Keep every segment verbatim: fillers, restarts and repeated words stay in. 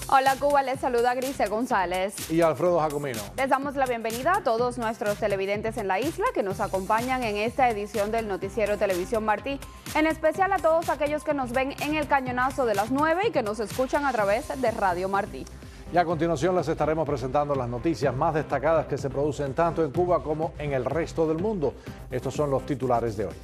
Hola Cuba, les saluda Grisel González y Alfredo Jacomino. Les damos la bienvenida a todos nuestros televidentes en la isla que nos acompañan en esta edición del Noticiero Televisión Martí, en especial a todos aquellos que nos ven en el cañonazo de las nueve y que nos escuchan a través de Radio Martí. Y a continuación les estaremos presentando las noticias más destacadas que se producen tanto en Cuba como en el resto del mundo. Estos son los titulares de hoy.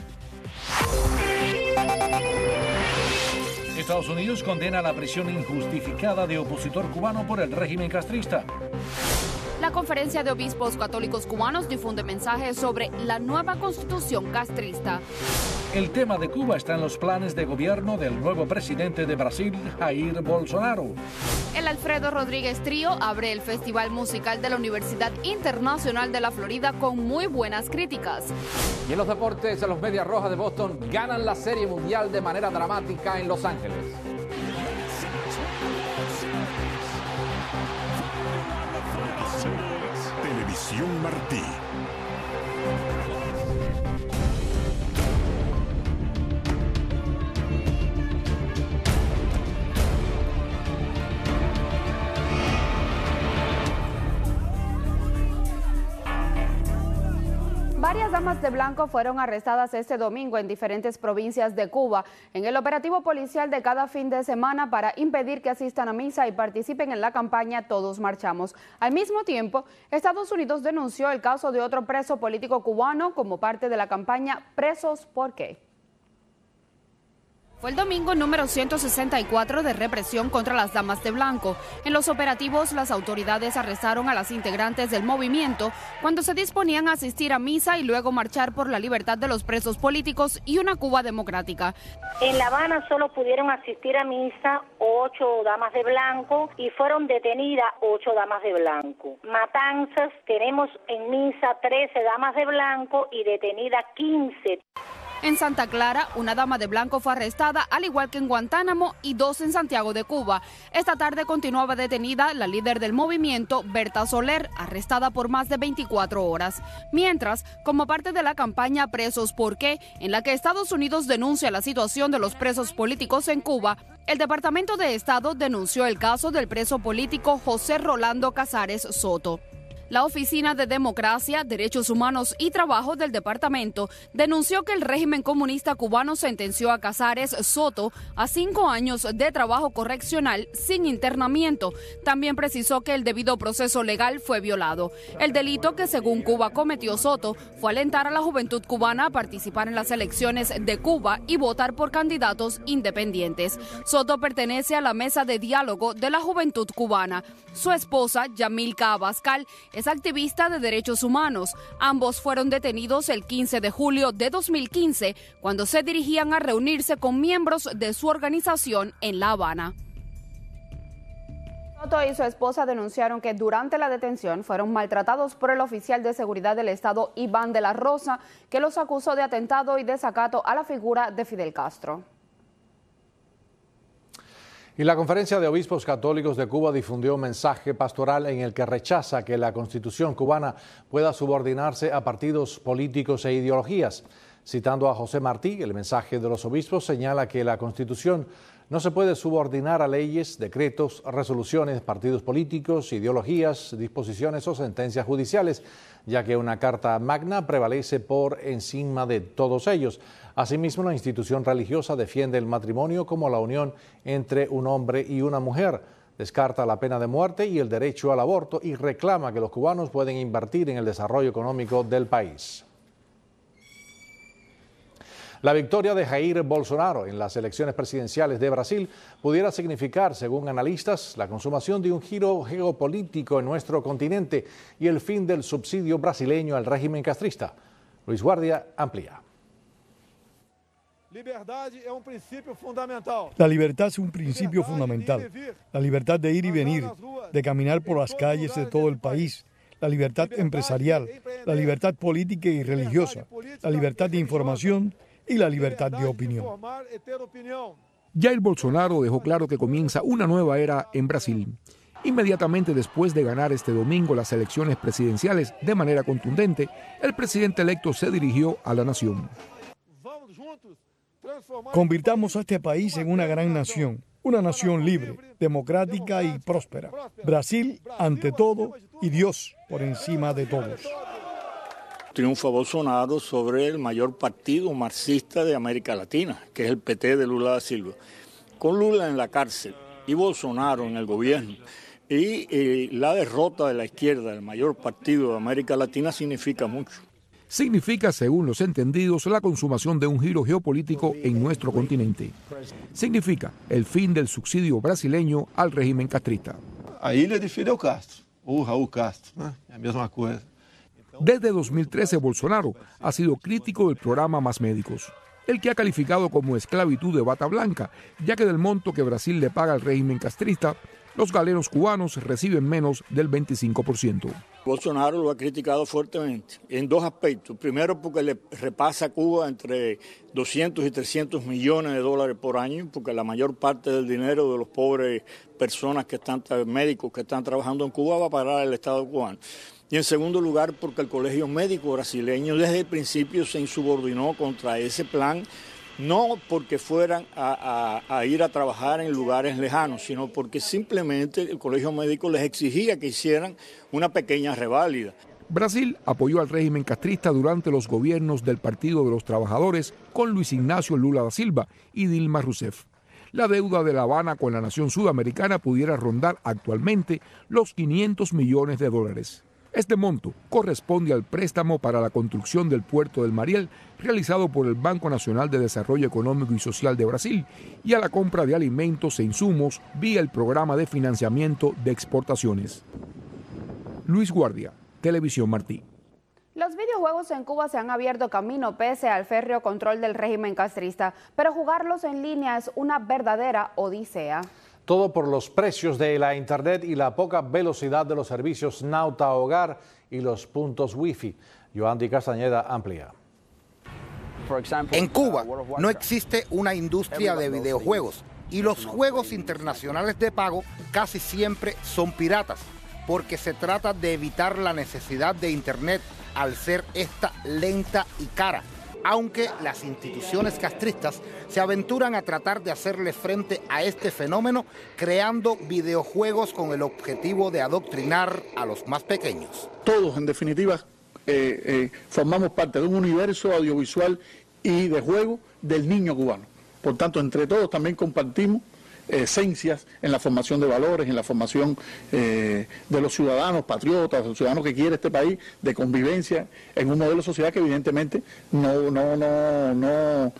Estados Unidos condena la prisión injustificada de opositor cubano por el régimen castrista. La Conferencia de Obispos Católicos Cubanos difunde mensajes sobre la nueva constitución castrista. El tema de Cuba está en los planes de gobierno del nuevo presidente de Brasil, Jair Bolsonaro. El Alfredo Rodríguez Trío abre el Festival Musical de la Universidad Internacional de la Florida con muy buenas críticas. Y en los deportes, los Medias Rojas de Boston ganan la Serie Mundial de manera dramática en Los Ángeles. Televisión Martí. Varias damas de blanco fueron arrestadas este domingo en diferentes provincias de Cuba en el operativo policial de cada fin de semana para impedir que asistan a misa y participen en la campaña Todos Marchamos. Al mismo tiempo, Estados Unidos denunció el caso de otro preso político cubano como parte de la campaña Presos ¿por qué? Fue el domingo número ciento sesenta y cuatro de represión contra las damas de blanco. En los operativos, las autoridades arrestaron a las integrantes del movimiento cuando se disponían a asistir a misa y luego marchar por la libertad de los presos políticos y una Cuba democrática. En La Habana solo pudieron asistir a misa ocho damas de blanco y fueron detenidas ocho damas de blanco. Matanzas, tenemos en misa trece damas de blanco y detenidas quince. En Santa Clara, una dama de blanco fue arrestada, al igual que en Guantánamo y dos en Santiago de Cuba. Esta tarde continuaba detenida la líder del movimiento, Berta Soler, arrestada por más de veinticuatro horas. Mientras, como parte de la campaña Presos ¿por qué?, en la que Estados Unidos denuncia la situación de los presos políticos en Cuba, el Departamento de Estado denunció el caso del preso político José Rolando Casares Soto. La Oficina de Democracia, Derechos Humanos y Trabajo del departamento denunció que el régimen comunista cubano sentenció a Casares Soto a cinco años de trabajo correccional sin internamiento. También precisó que el debido proceso legal fue violado. El delito que según Cuba cometió Soto fue alentar a la juventud cubana a participar en las elecciones de Cuba y votar por candidatos independientes. Soto pertenece a la Mesa de Diálogo de la Juventud Cubana. Su esposa, Yamilca Abascal, es activista de derechos humanos. Ambos fueron detenidos el quince de julio de dos mil quince cuando se dirigían a reunirse con miembros de su organización en La Habana. Soto y su esposa denunciaron que durante la detención fueron maltratados por el oficial de seguridad del Estado Iván de la Rosa, que los acusó de atentado y desacato a la figura de Fidel Castro. Y la Conferencia de Obispos Católicos de Cuba difundió un mensaje pastoral en el que rechaza que la Constitución cubana pueda subordinarse a partidos políticos e ideologías. Citando a José Martí, el mensaje de los obispos señala que la Constitución no se puede subordinar a leyes, decretos, resoluciones, partidos políticos, ideologías, disposiciones o sentencias judiciales, ya que una Carta Magna prevalece por encima de todos ellos. Asimismo, la institución religiosa defiende el matrimonio como la unión entre un hombre y una mujer, descarta la pena de muerte y el derecho al aborto y reclama que los cubanos pueden invertir en el desarrollo económico del país. La victoria de Jair Bolsonaro en las elecciones presidenciales de Brasil pudiera significar, según analistas, la consumación de un giro geopolítico en nuestro continente y el fin del subsidio brasileño al régimen castrista. Luis Guardia amplía. La libertad es un principio fundamental. La libertad de ir y venir, de caminar por las calles de todo el país, la libertad empresarial, la libertad política y religiosa, la libertad de información y la libertad de opinión. Jair Bolsonaro dejó claro que comienza una nueva era en Brasil. Inmediatamente después de ganar este domingo las elecciones presidenciales de manera contundente, el presidente electo se dirigió a la nación. Convirtamos a este país en una gran nación. una nación libre, democrática y próspera. Brasil ante todo y Dios por encima de todos. Triunfa Bolsonaro sobre el mayor partido marxista de América Latina, que es el P T de Lula da Silva. Con Lula en la cárcel y Bolsonaro en el gobierno, y eh, la derrota de la izquierda, el mayor partido de América Latina, significa mucho. Significa, según los entendidos, la consumación de un giro geopolítico en nuestro continente. Significa el fin del subsidio brasileño al régimen castrista. A ilha de Fidel Castro, o Raúl Castro, ¿no? Es la misma cosa. Desde dos mil trece, Bolsonaro ha sido crítico del programa Más Médicos, el que ha calificado como esclavitud de bata blanca, ya que del monto que Brasil le paga al régimen castrista, los galenos cubanos reciben menos del veinticinco por ciento. Bolsonaro lo ha criticado fuertemente en dos aspectos. Primero, porque le repasa a Cuba entre doscientos y trescientos millones de dólares por año, porque la mayor parte del dinero de los pobres personas que están, médicos que están trabajando en Cuba va a parar al Estado cubano. Y en segundo lugar, porque el Colegio Médico brasileño desde el principio se insubordinó contra ese plan, no porque fueran a, a, a ir a trabajar en lugares lejanos, sino porque simplemente el Colegio Médico les exigía que hicieran una pequeña reválida. Brasil apoyó al régimen castrista durante los gobiernos del Partido de los Trabajadores con Luis Ignacio Lula da Silva y Dilma Rousseff. La deuda de La Habana con la nación sudamericana pudiera rondar actualmente los quinientos millones de dólares. Este monto corresponde al préstamo para la construcción del puerto del Mariel realizado por el Banco Nacional de Desarrollo Económico y Social de Brasil y a la compra de alimentos e insumos vía el programa de financiamiento de exportaciones. Luis Guardia, Televisión Martí. Los videojuegos en Cuba se han abierto camino pese al férreo control del régimen castrista, pero jugarlos en línea es una verdadera odisea. Todo por los precios de la internet y la poca velocidad de los servicios Nauta Hogar y los puntos Wi-Fi. Yoandi Castañeda amplía. En Cuba no existe una industria de videojuegos y los juegos internacionales de pago casi siempre son piratas, porque se trata de evitar la necesidad de internet al ser esta lenta y cara. Aunque las instituciones castristas se aventuran a tratar de hacerle frente a este fenómeno creando videojuegos con el objetivo de adoctrinar a los más pequeños. Todos, en definitiva, eh, eh, formamos parte de un universo audiovisual y de juego del niño cubano. Por tanto, entre todos también compartimos esencias en la formación de valores, en la formación eh, de los ciudadanos patriotas, los ciudadanos que quiere este país, de convivencia en un modelo de sociedad que evidentemente no, no, no, no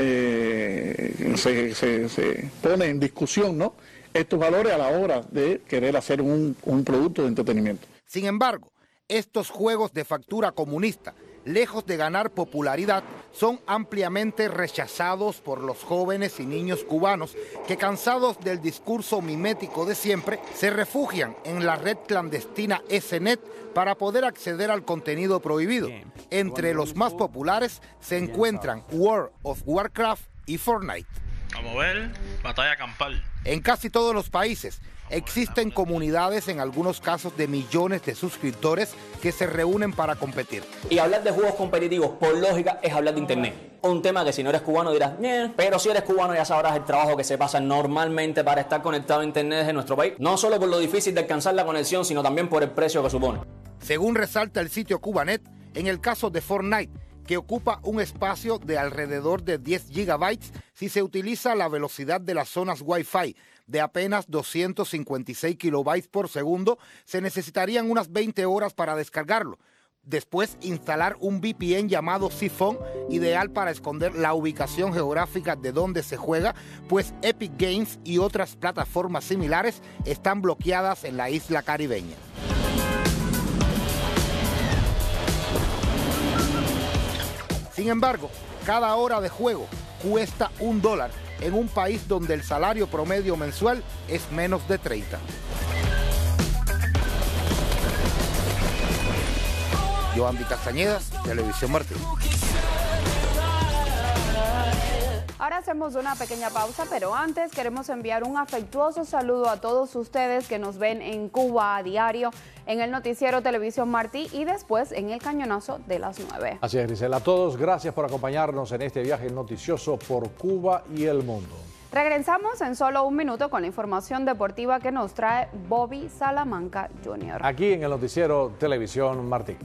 eh, se, se, se pone en discusión, ¿no?, estos valores a la hora de querer hacer un, un producto de entretenimiento. Sin embargo, estos juegos de factura comunista, lejos de ganar popularidad, son ampliamente rechazados por los jóvenes y niños cubanos que, cansados del discurso mimético de siempre, se refugian en la red clandestina S N E T para poder acceder al contenido prohibido. Entre los más populares se encuentran World of Warcraft y Fortnite. Vamos a ver, batalla campal. En casi todos los países existen comunidades, en algunos casos de millones de suscriptores, que se reúnen para competir. Y hablar de juegos competitivos, por lógica, es hablar de internet. Un tema que si no eres cubano dirás, eh, pero si eres cubano ya sabrás el trabajo que se pasa normalmente para estar conectado a internet desde nuestro país. No solo por lo difícil de alcanzar la conexión, sino también por el precio que supone. Según resalta el sitio Cubanet, en el caso de Fortnite, que ocupa un espacio de alrededor de diez gigabytes si se utiliza la velocidad de las zonas Wi-Fi de apenas doscientos cincuenta y seis kilobytes por segundo, se necesitarían unas veinte horas para descargarlo. Después, instalar un V P N llamado Siphon, ideal para esconder la ubicación geográfica de donde se juega, pues Epic Games y otras plataformas similares están bloqueadas en la isla caribeña. Sin embargo, cada hora de juego cuesta un dólar en un país donde el salario promedio mensual es menos de treinta. Yoandi Castañeda, Televisión Martí. Ahora hacemos una pequeña pausa, pero antes queremos enviar un afectuoso saludo a todos ustedes que nos ven en Cuba a diario, en el noticiero Televisión Martí y después en el cañonazo de las nueve. Así es, Grisel. A todos, gracias por acompañarnos en este viaje noticioso por Cuba y el mundo. Regresamos en solo un minuto con la información deportiva que nos trae Bobby Salamanca junior Aquí en el noticiero Televisión Martí.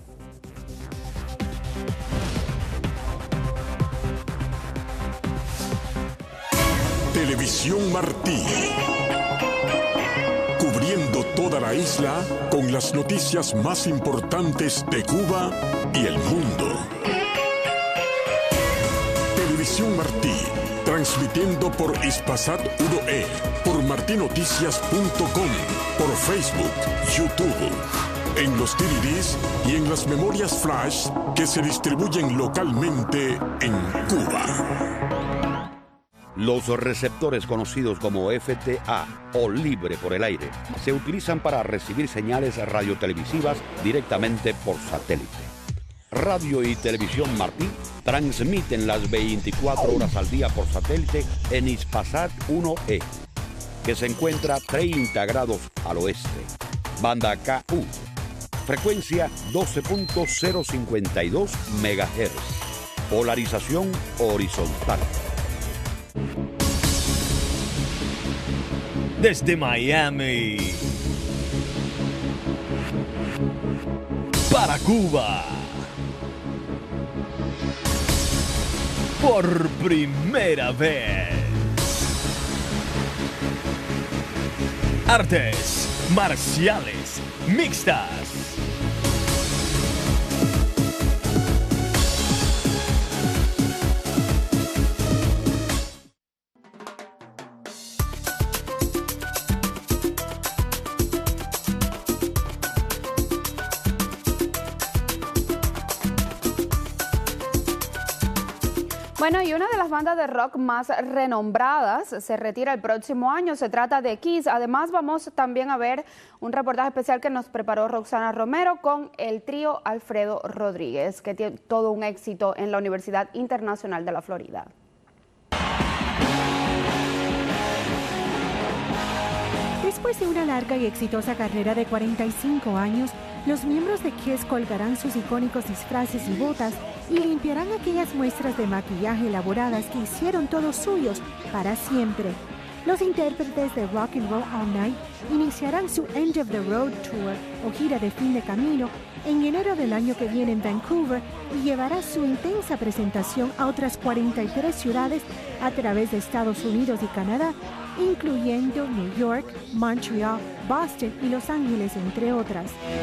Televisión Martí. Cubriendo toda la isla con las noticias más importantes de Cuba y el mundo. Televisión Martí. Transmitiendo por Hispasat uno E, por martinoticias punto com, por Facebook, YouTube, en los D V Ds y en las memorias flash que se distribuyen localmente en Cuba. Los receptores conocidos como F T A o libre por el aire se utilizan para recibir señales radiotelevisivas directamente por satélite. Radio y Televisión Martí transmiten las veinticuatro horas al día por satélite en Hispasat uno E, que se encuentra treinta grados al oeste. Banda K U, frecuencia doce punto cero cincuenta y dos megahertz, polarización horizontal. Desde Miami para Cuba, por primera vez, artes marciales mixtas. Bueno, y una de las bandas de rock más renombradas se retira el próximo año. Se trata de Kiss. Además, vamos también a ver un reportaje especial que nos preparó Roxana Romero con el trío Alfredo Rodríguez, que tiene todo un éxito en la Universidad Internacional de la Florida. Después de una larga y exitosa carrera de cuarenta y cinco años, los miembros de Kiss colgarán sus icónicos disfraces y botas y limpiarán aquellas muestras de maquillaje elaboradas que hicieron todos suyos para siempre. Los intérpretes de Rock and Roll All Night iniciarán su End of the Road Tour o gira de fin de camino en enero del año que viene en Vancouver y llevará su intensa presentación a otras cuarenta y tres ciudades a través de Estados Unidos y Canadá, incluyendo New York, Montreal, Boston y Los Ángeles, entre otras.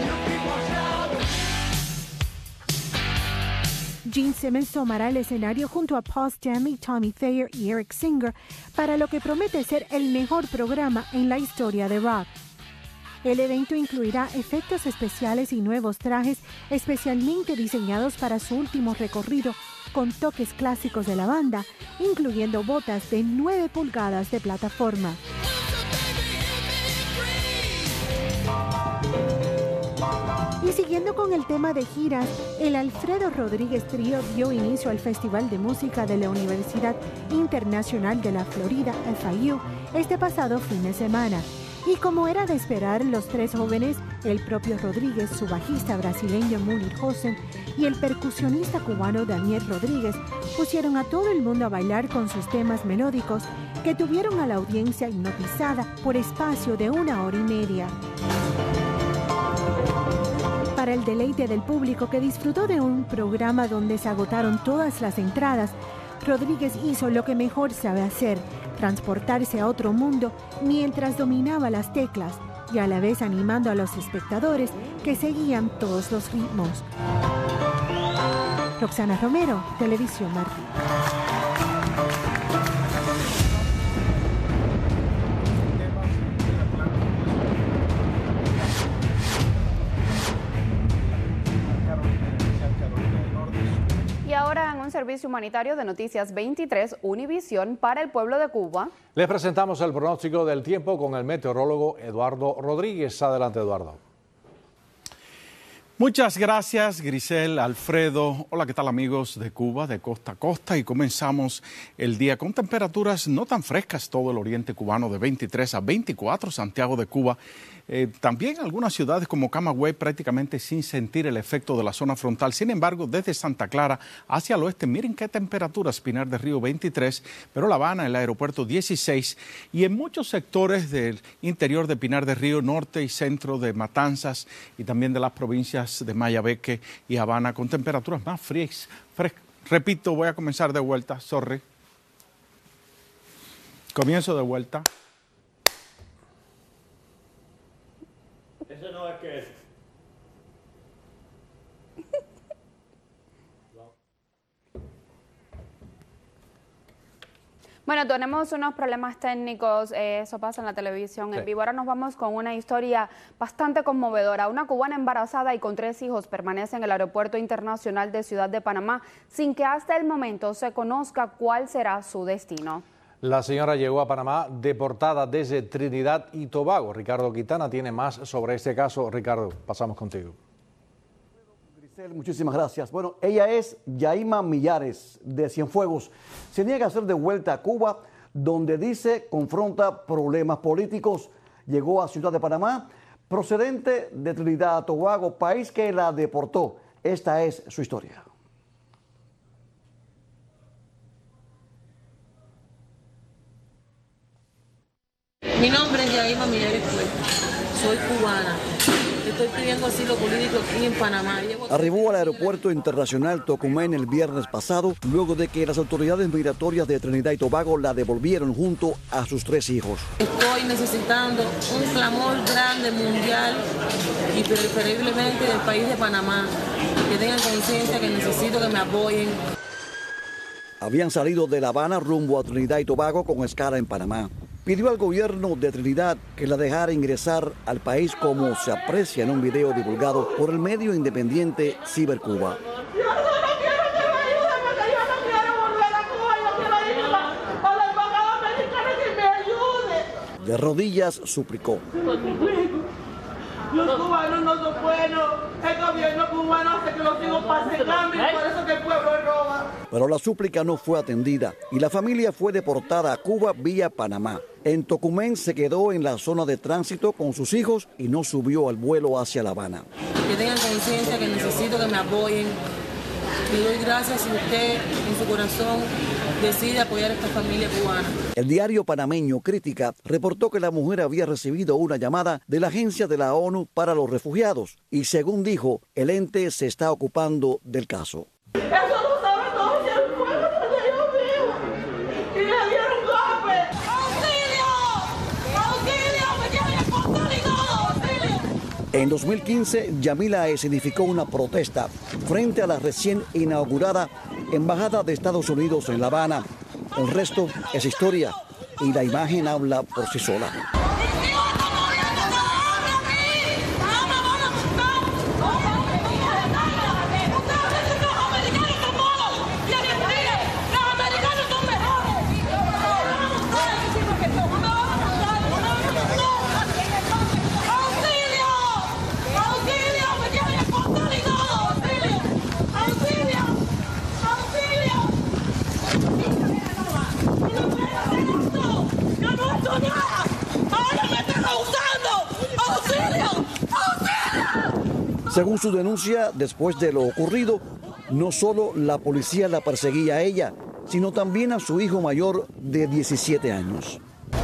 Gene Simmons tomará el escenario junto a Paul Stanley, Tommy Thayer y Eric Singer para lo que promete ser el mejor programa en la historia de rock. El evento incluirá efectos especiales y nuevos trajes especialmente diseñados para su último recorrido, con toques clásicos de la banda, incluyendo botas de nueve pulgadas de plataforma. Y siguiendo con el tema de giras, el Alfredo Rodríguez Trío dio inicio al Festival de Música de la Universidad Internacional de la Florida, F I U, este pasado fin de semana. Y como era de esperar, los tres jóvenes, el propio Rodríguez, su bajista brasileño Munir Hosen y el percusionista cubano Daniel Rodríguez, pusieron a todo el mundo a bailar con sus temas melódicos que tuvieron a la audiencia hipnotizada por espacio de una hora y media. Para el deleite del público que disfrutó de un programa donde se agotaron todas las entradas, Rodríguez hizo lo que mejor sabe hacer, transportarse a otro mundo mientras dominaba las teclas y a la vez animando a los espectadores que seguían todos los ritmos. Roxana Romero, Televisión Martí. Ahora en un servicio humanitario de Noticias veintitrés, Univisión para el pueblo de Cuba. Les presentamos el pronóstico del tiempo con el meteorólogo Eduardo Rodríguez. Adelante, Eduardo. Muchas gracias, Grisel, Alfredo. Hola, ¿qué tal, amigos de Cuba, de costa a costa? Y comenzamos el día con temperaturas no tan frescas, todo el oriente cubano de veintitrés a veinticuatro, Santiago de Cuba. Eh, también algunas ciudades como Camagüey prácticamente sin sentir el efecto de la zona frontal. Sin embargo, desde Santa Clara hacia el oeste, miren qué temperaturas: Pinar del Río veintitrés, pero La Habana, el aeropuerto dieciséis, y en muchos sectores del interior de Pinar del Río, norte y centro de Matanzas y también de las provincias de Mayabeque y Habana, con temperaturas más frías. Frescas. Repito, voy a comenzar de vuelta, sorry. Comienzo de vuelta. Eso no es que es. Bueno, tenemos unos problemas técnicos, eh, eso pasa en la televisión en Sí. vivo. Ahora nos vamos con una historia bastante conmovedora. Una cubana embarazada y con tres hijos permanece en el Aeropuerto Internacional de Ciudad de Panamá sin que hasta el momento se conozca cuál será su destino. La señora llegó a Panamá deportada desde Trinidad y Tobago. Ricardo Quintana tiene más sobre este caso. Ricardo, pasamos contigo. Muchísimas gracias. Bueno, ella es Yaima Millares, de Cienfuegos. Se niega a ser devuelta a Cuba, donde dice confronta problemas políticos. Llegó a Ciudad de Panamá, procedente de Trinidad y Tobago, país que la deportó. Esta es su historia. Mi nombre es Yaima Millares Cuesta. Soy cubana. Estoy pidiendo asilo político aquí en Panamá. Llevo... Arribó al aeropuerto internacional Tocumen el viernes pasado, luego de que las autoridades migratorias de Trinidad y Tobago la devolvieron junto a sus tres hijos. Estoy necesitando un clamor grande mundial y preferiblemente del país de Panamá, que tengan conciencia que necesito que me apoyen. Habían salido de La Habana rumbo a Trinidad y Tobago con escala en Panamá. Pidió al gobierno de Trinidad que la dejara ingresar al país, como se aprecia en un video divulgado por el medio independiente Cibercuba. De rodillas suplicó. Los cubanos no son buenos, el gobierno cubano hace que los hijos pasen hambre y por eso que el pueblo roba. Pero la súplica no fue atendida y la familia fue deportada a Cuba vía Panamá. En Tocumen se quedó en la zona de tránsito con sus hijos y no subió al vuelo hacia La Habana. Que tengan conciencia que necesito que me apoyen. Le doy gracias si usted en su corazón decide apoyar a esta familia cubana. El diario panameño Crítica reportó que la mujer había recibido una llamada de la Agencia de la ONU para los Refugiados y, según dijo, el ente se está ocupando del caso. Eso lo sabe todo y el pueblo donde yo vivo. Y le dieron golpe. ¡Auxilio! ¡Auxilio! ¡Me tienen el control y todo! ¡Auxilio! En dos mil quince, Yamila escenificó una protesta frente a la recién inaugurada Embajada de Estados Unidos en La Habana. El resto es historia y la imagen habla por sí sola. Según su denuncia, después de lo ocurrido, no solo la policía la perseguía a ella, sino también a su hijo mayor de diecisiete años.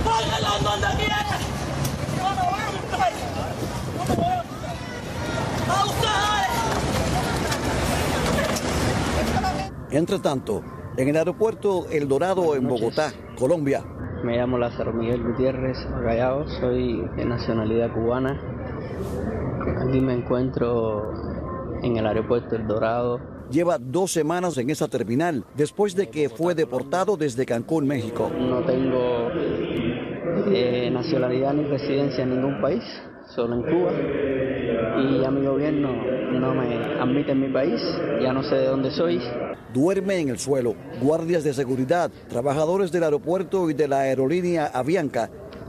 Entre tanto, en el aeropuerto El Dorado en Bogotá, Colombia. Me llamo Lázaro Miguel Gutiérrez Magallao, soy de nacionalidad cubana. Aquí me encuentro en el aeropuerto El Dorado. Lleva dos semanas en esa terminal, después de que fue deportado desde Cancún, México. No tengo eh, nacionalidad ni residencia en ningún país, solo en Cuba. Y a mi gobierno no me admite en mi país, ya no sé de dónde soy. Duerme en el suelo. Guardias de seguridad, trabajadores del aeropuerto y de la aerolínea Avianca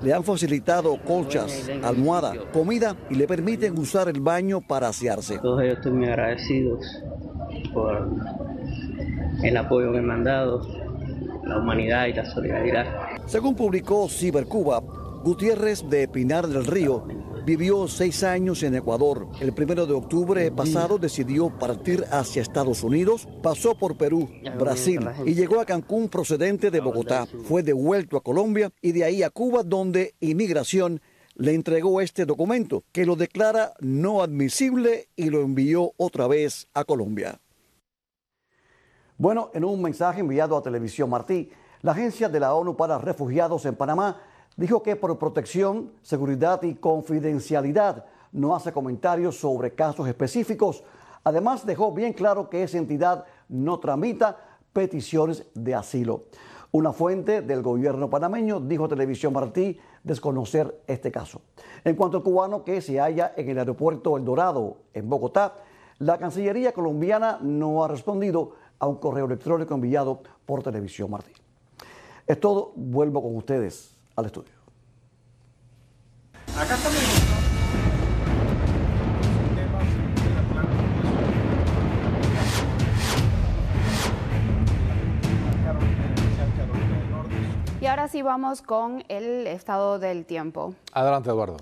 le han facilitado colchas, almohada, comida y le permiten usar el baño para asearse. Todos ellos estoy muy agradecidos por el apoyo que me han dado, la humanidad y la solidaridad. Según publicó Cibercuba, Gutiérrez de Pinar del Río vivió seis años en Ecuador. El primero de octubre pasado decidió partir hacia Estados Unidos, pasó por Perú, Brasil y llegó a Cancún procedente de Bogotá. Fue devuelto a Colombia y de ahí a Cuba, donde Inmigración le entregó este documento que lo declara no admisible y lo envió otra vez a Colombia. Bueno, en un mensaje enviado a Televisión Martí, la Agencia de la ONU para Refugiados en Panamá dijo que por protección, seguridad y confidencialidad no hace comentarios sobre casos específicos. Además, dejó bien claro que esa entidad no tramita peticiones de asilo. Una fuente del gobierno panameño dijo a Televisión Martí desconocer este caso. En cuanto al cubano que se halla en el aeropuerto El Dorado, en Bogotá, la Cancillería colombiana no ha respondido a un correo electrónico enviado por Televisión Martí. Es todo, vuelvo con ustedes al estudio. Acá estamos. Y ahora sí vamos con el estado del tiempo. Adelante, Eduardo.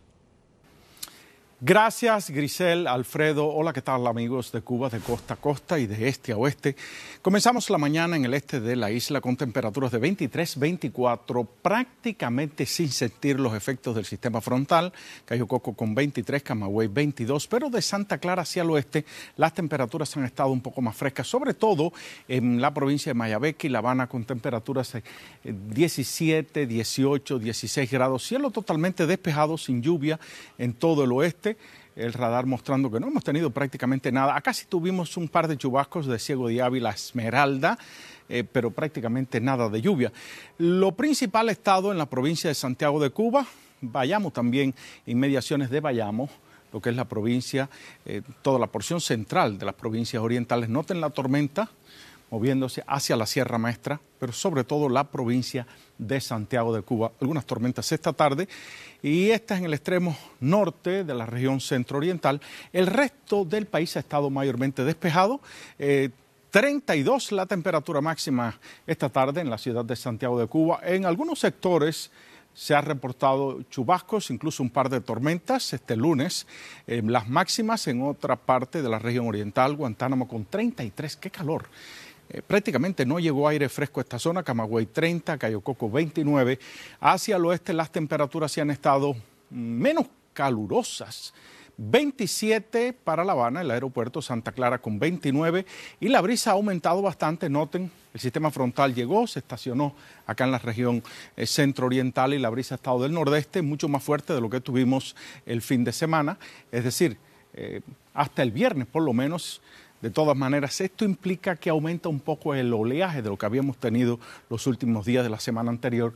Gracias, Grisel, Alfredo. Hola, ¿qué tal, amigos de Cuba, de costa a costa y de este a oeste? Comenzamos la mañana en el este de la isla con temperaturas de veintitrés, veinticuatro, prácticamente sin sentir los efectos del sistema frontal. Cayo Coco con veintitrés, Camagüey veintidós, pero de Santa Clara hacia el oeste las temperaturas han estado un poco más frescas, sobre todo en la provincia de Mayabeque y La Habana con temperaturas de diecisiete, dieciocho, dieciséis grados. Cielo totalmente despejado, sin lluvia en todo el oeste. El radar mostrando que no hemos tenido prácticamente nada. Acá sí tuvimos un par de chubascos de Ciego de Ávila, Esmeralda, eh, pero prácticamente nada de lluvia. Lo principal ha estado en la provincia de Santiago de Cuba, Bayamo también, inmediaciones de Bayamo, lo que es la provincia, eh, toda la porción central de las provincias orientales. Noten la tormenta moviéndose hacia la Sierra Maestra, pero sobre todo la provincia de Santiago de Cuba. Algunas tormentas esta tarde y esta en el extremo norte de la región centro-oriental. El resto del país ha estado mayormente despejado. Eh, treinta y dos la temperatura máxima esta tarde en la ciudad de Santiago de Cuba. En algunos sectores se ha reportado chubascos, incluso un par de tormentas este lunes. Eh, las máximas en otra parte de la región oriental, Guantánamo con treinta y tres, ¡qué calor! Eh, prácticamente no llegó aire fresco a esta zona, Camagüey treinta, Cayo Coco veintinueve. Hacia el oeste las temperaturas sí han estado menos calurosas. veintisiete para La Habana, el aeropuerto Santa Clara con veintinueve y la brisa ha aumentado bastante. Noten, el sistema frontal llegó, se estacionó acá en la región eh, centro-oriental y la brisa ha estado del nordeste, mucho más fuerte de lo que tuvimos el fin de semana. Es decir, eh, hasta el viernes por lo menos. De todas maneras, esto implica que aumenta un poco el oleaje de lo que habíamos tenido los últimos días de la semana anterior.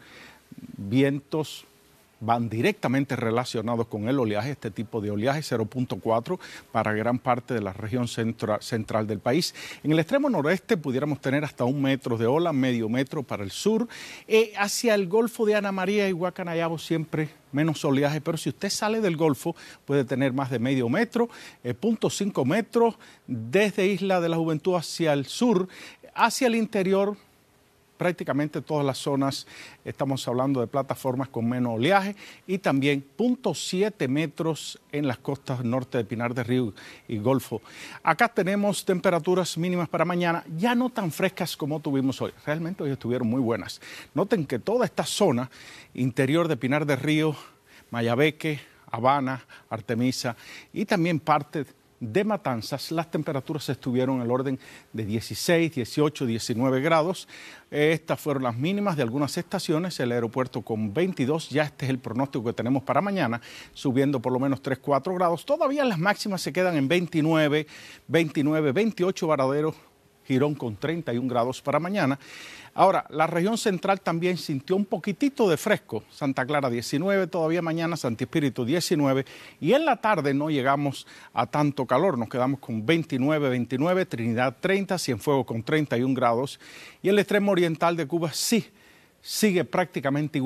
Vientos van directamente relacionados con el oleaje, este tipo de oleaje cero punto cuatro para gran parte de la región centra, central del país. En el extremo noreste pudiéramos tener hasta un metro de ola, medio metro para el sur. Eh, hacia el Golfo de Ana María y Guacanayabo siempre menos oleaje, pero si usted sale del Golfo puede tener más de medio metro, eh, punto cinco metros, desde Isla de la Juventud hacia el sur, hacia el interior. Prácticamente todas las zonas estamos hablando de plataformas con menos oleaje y también punto siete metros en las costas norte de Pinar del Río y Golfo. Acá tenemos temperaturas mínimas para mañana, ya no tan frescas como tuvimos hoy. Realmente hoy estuvieron muy buenas. Noten que toda esta zona interior de Pinar del Río, Mayabeque, Habana, Artemisa y también parte de Matanzas, las temperaturas estuvieron en el orden de dieciséis, dieciocho, diecinueve grados. Estas fueron las mínimas de algunas estaciones, el aeropuerto con veintidós, ya este es el pronóstico que tenemos para mañana, subiendo por lo menos tres, cuatro grados. Todavía las máximas se quedan en veintinueve, veintinueve, veintiocho Varadero, Girón con treinta y un grados para mañana. Ahora, la región central también sintió un poquitito de fresco. Santa Clara diecinueve, todavía mañana Santi Espíritu diecinueve. Y en la tarde no llegamos a tanto calor, nos quedamos con veintinueve, veintinueve, Trinidad treinta, Cienfuegos con treinta y un grados. Y el extremo oriental de Cuba sí, sigue prácticamente igual.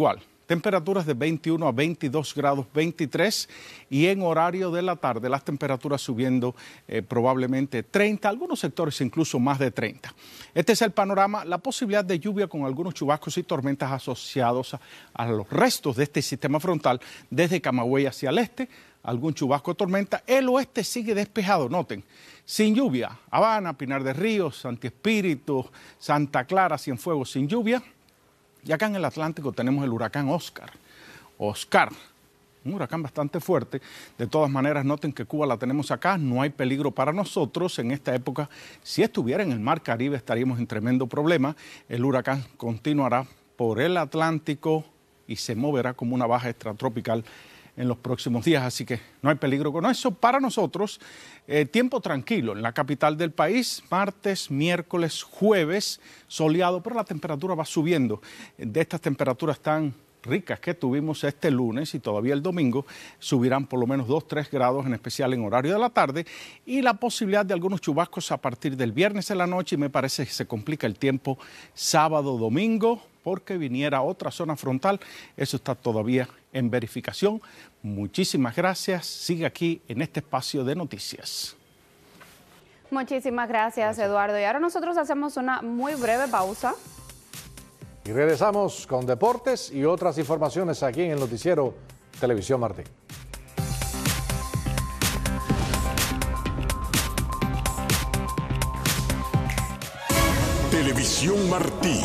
temperaturas de veintiuno a veintidós grados, veintitrés, y en horario de la tarde las temperaturas subiendo eh, probablemente treinta, algunos sectores incluso más de treinta. Este es el panorama, la posibilidad de lluvia con algunos chubascos y tormentas asociados a, a los restos de este sistema frontal desde Camagüey hacia el este, algún chubasco o tormenta. El oeste sigue despejado, noten, sin lluvia. Habana, Pinar de Ríos, Santi Espíritu, Santa Clara, Cienfuegos sin lluvia. Y acá en el Atlántico tenemos el huracán Oscar. Oscar, un huracán bastante fuerte. De todas maneras, noten que Cuba la tenemos acá, no hay peligro para nosotros. En esta época, si estuviera en el Mar Caribe, estaríamos en tremendo problema. El huracán continuará por el Atlántico y se moverá como una baja extratropical en los próximos días, así que no hay peligro con eso. Para nosotros, eh, tiempo tranquilo en la capital del país, martes, miércoles, jueves, soleado, pero la temperatura va subiendo. De estas temperaturas tan ricas que tuvimos este lunes y todavía el domingo, subirán por lo menos dos a tres grados, en especial en horario de la tarde, y la posibilidad de algunos chubascos a partir del viernes en la noche, y me parece que se complica el tiempo sábado, domingo, porque viniera otra zona frontal. Eso está todavía en verificación. Muchísimas gracias. Sigue aquí en este espacio de noticias. Muchísimas gracias, gracias, Eduardo. Y ahora nosotros hacemos una muy breve pausa. Y regresamos con deportes y otras informaciones aquí en el noticiero Televisión Martí. Televisión Martí.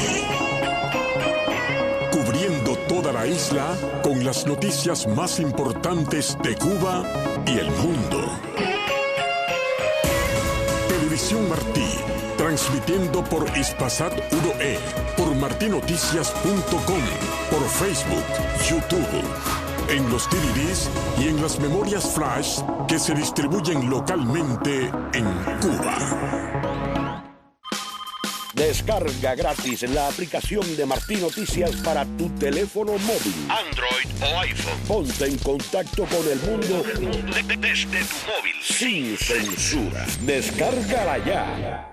Cubriendo toda la isla con las noticias más importantes de Cuba y el mundo. Televisión Martí, transmitiendo por Hispasat uno E, por martinoticias punto com, por Facebook, YouTube, en los D V Ds y en las memorias flash que se distribuyen localmente en Cuba. Descarga gratis la aplicación de Martí Noticias para tu teléfono móvil, Android o iPhone. Ponte en contacto con el mundo desde tu móvil, sin censura. Descárgala ya.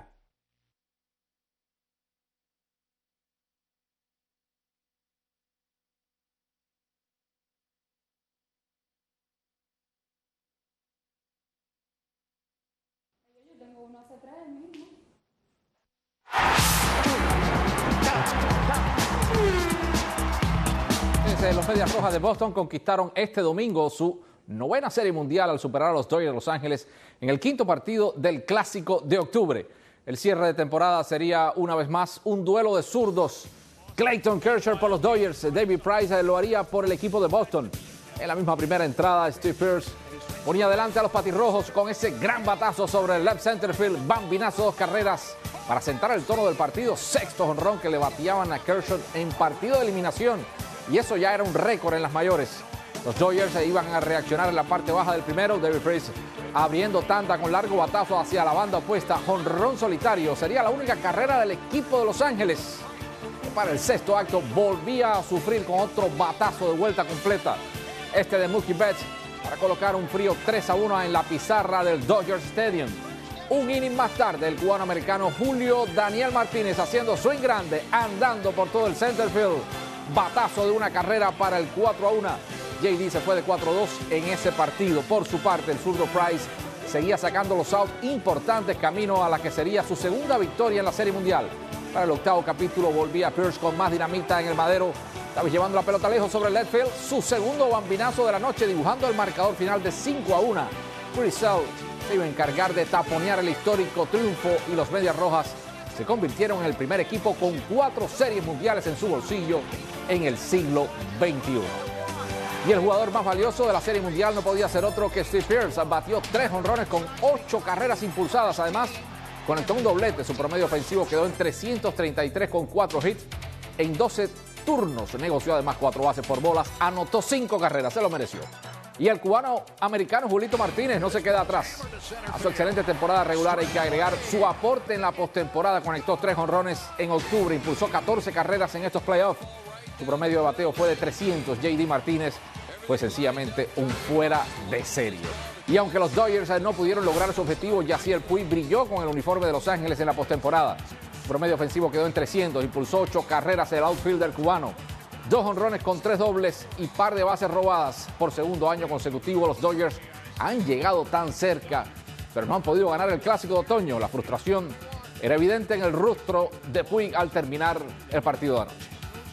Los Medias Rojas de Boston conquistaron este domingo su novena Serie Mundial al superar a los Dodgers de Los Ángeles en el quinto partido del Clásico de octubre. El cierre de temporada sería una vez más un duelo de zurdos. Clayton Kershaw por los Dodgers, David Price lo haría por el equipo de Boston. En la misma primera entrada, Steve Pearce ponía adelante a los patirrojos con ese gran batazo sobre el left center field, bambinazo, dos carreras para sentar el tono del partido, sexto jonrón que le bateaban a Kershaw en partido de eliminación. Y eso ya era un récord en las mayores. Los Dodgers se iban a reaccionar en la parte baja del primero. David Price abriendo tanda con largo batazo hacia la banda opuesta. Jonrón solitario. Sería la única carrera del equipo de Los Ángeles. Para el sexto acto volvía a sufrir con otro batazo de vuelta completa. Este de Mookie Betts para colocar un frío tres a uno en la pizarra del Dodgers Stadium. Un inning más tarde, el cubano-americano Julio Daniel Martínez haciendo swing grande, andando por todo el center field. Batazo de una carrera para el cuatro a uno. J D se fue de cuatro a dos en ese partido. Por su parte, el zurdo Price seguía sacando los outs importantes camino a la que sería su segunda victoria en la Serie Mundial. Para el octavo capítulo volvía Pearce con más dinamita en el madero. Estaba llevando la pelota lejos sobre el left field. Su segundo bambinazo de la noche, dibujando el marcador final de cinco a uno. Grisel se iba a encargar de taponear el histórico triunfo y los Medias Rojas se convirtieron en el primer equipo con cuatro series mundiales en su bolsillo en el siglo veintiuno. Y el jugador más valioso de la Serie Mundial no podía ser otro que Steve Pearce. Batió tres jonrones con ocho carreras impulsadas. Además, conectó un doblete. Su promedio ofensivo quedó en trescientos treinta y tres con cuatro hits en doce turnos. Negoció además cuatro bases por bolas. Anotó cinco carreras. Se lo mereció. Y el cubano-americano Julito Martínez no se queda atrás. A su excelente temporada regular hay que agregar su aporte en la postemporada. Conectó tres jonrones en octubre, impulsó catorce carreras en estos playoffs. Su promedio de bateo fue de trescientos. J D Martínez fue sencillamente un fuera de serie. Y aunque los Dodgers no pudieron lograr su objetivo, Yasiel Puig brilló con el uniforme de Los Ángeles en la postemporada. Su promedio ofensivo quedó en trescientos, impulsó ocho carreras el outfielder cubano. dos jonrones con tres dobles y par de bases robadas por segundo año consecutivo. Los Dodgers han llegado tan cerca, pero no han podido ganar el Clásico de Otoño. La frustración era evidente en el rostro de Puig al terminar el partido de anoche.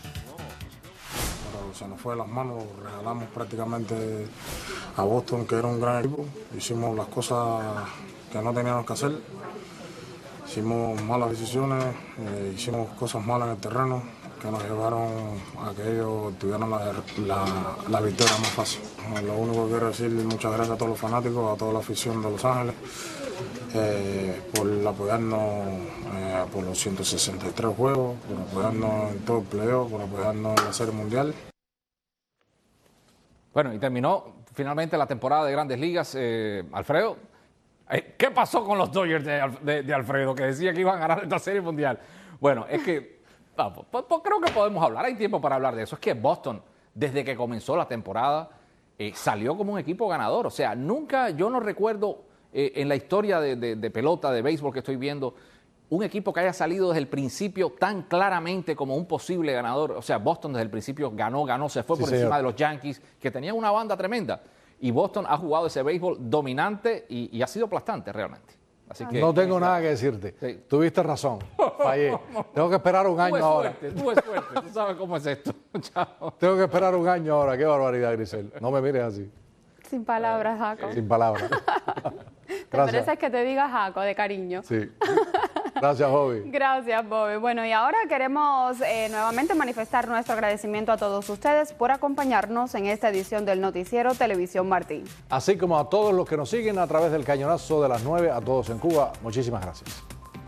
Pero se nos fue de las manos, regalamos prácticamente a Boston, que era un gran equipo. Hicimos las cosas que no teníamos que hacer. Hicimos malas decisiones, eh, hicimos cosas malas en el terreno que nos llevaron a que ellos tuvieran la, la, la victoria más fácil. Lo único que quiero decir es muchas gracias a todos los fanáticos, a toda la afición de Los Ángeles, eh, por apoyarnos eh, por los ciento sesenta y tres juegos, por apoyarnos en todo el playoff, por apoyarnos en la Serie Mundial. Bueno, y terminó finalmente la temporada de Grandes Ligas. Eh, Alfredo, ¿qué pasó con los Dodgers de, de, de Alfredo, que decía que iban a ganar esta Serie Mundial? Bueno, es que vamos, pues, pues creo que podemos hablar, hay tiempo para hablar de eso. Es que Boston, desde que comenzó la temporada, eh, salió como un equipo ganador. O sea, nunca, yo no recuerdo eh, en la historia de, de, de pelota, de béisbol que estoy viendo, un equipo que haya salido desde el principio tan claramente como un posible ganador. O sea, Boston desde el principio ganó, ganó, se fue sí, por señor. encima de los Yankees, que tenían una banda tremenda. Y Boston ha jugado ese béisbol dominante y, y ha sido aplastante realmente. Así que, no tengo nada que decirte. Sí. Tuviste razón. Fallé. Tengo que esperar un año tuve ahora. Suerte, tuve suerte. Tú sabes cómo es esto. Chao. Tengo que esperar un año ahora. Qué barbaridad, Grisel. No me mires así. Sin palabras, Jaco. Sin palabras. Te mereces que te diga Jaco, de cariño. Sí. Gracias, Bobby. Gracias, Bobby. Bueno, y ahora queremos eh, nuevamente manifestar nuestro agradecimiento a todos ustedes por acompañarnos en esta edición del noticiero Televisión Martí. Así como a todos los que nos siguen a través del cañonazo de las nueve, a todos en Cuba, muchísimas gracias.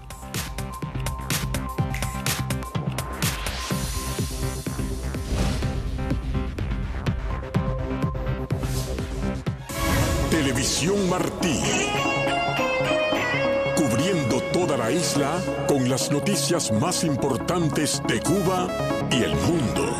Televisión Martí. Cubriendo toda la isla con las noticias más importantes de Cuba y el mundo.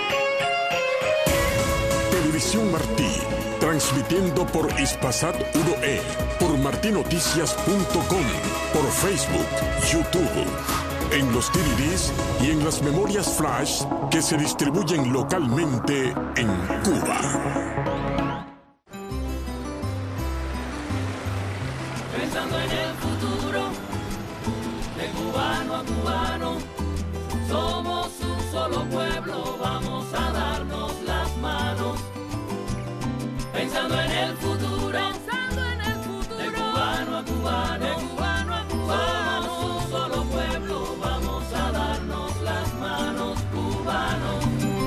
Televisión Martí, transmitiendo por Hispasat uno E, por martinoticias punto com, por Facebook, YouTube, en los D V Ds y en las memorias flash que se distribuyen localmente en Cuba. Pensando en el futuro, de cubano a cubano, somos un solo pueblo, vamos a darnos las manos. Pensando en el futuro, pensando en el futuro, de cubano a cubano, de cubano a cubano, somos un solo pueblo, vamos a darnos las manos, cubanos.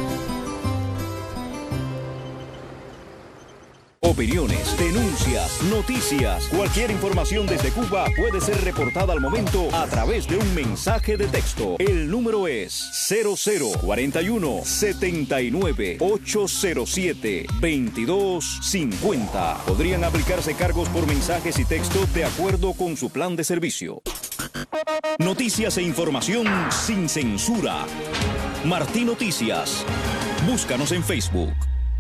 Opiniones, denuncias, noticias, cualquier información desde Cuba puede ser reportada al momento a través de un mensaje de texto. El número es cero cero cuarenta y uno, setenta y nueve, ochocientos siete, veintidós cincuenta. Podrían aplicarse cargos por mensajes y texto de acuerdo con su plan de servicio. Noticias e información sin censura. Martí Noticias. Búscanos en Facebook.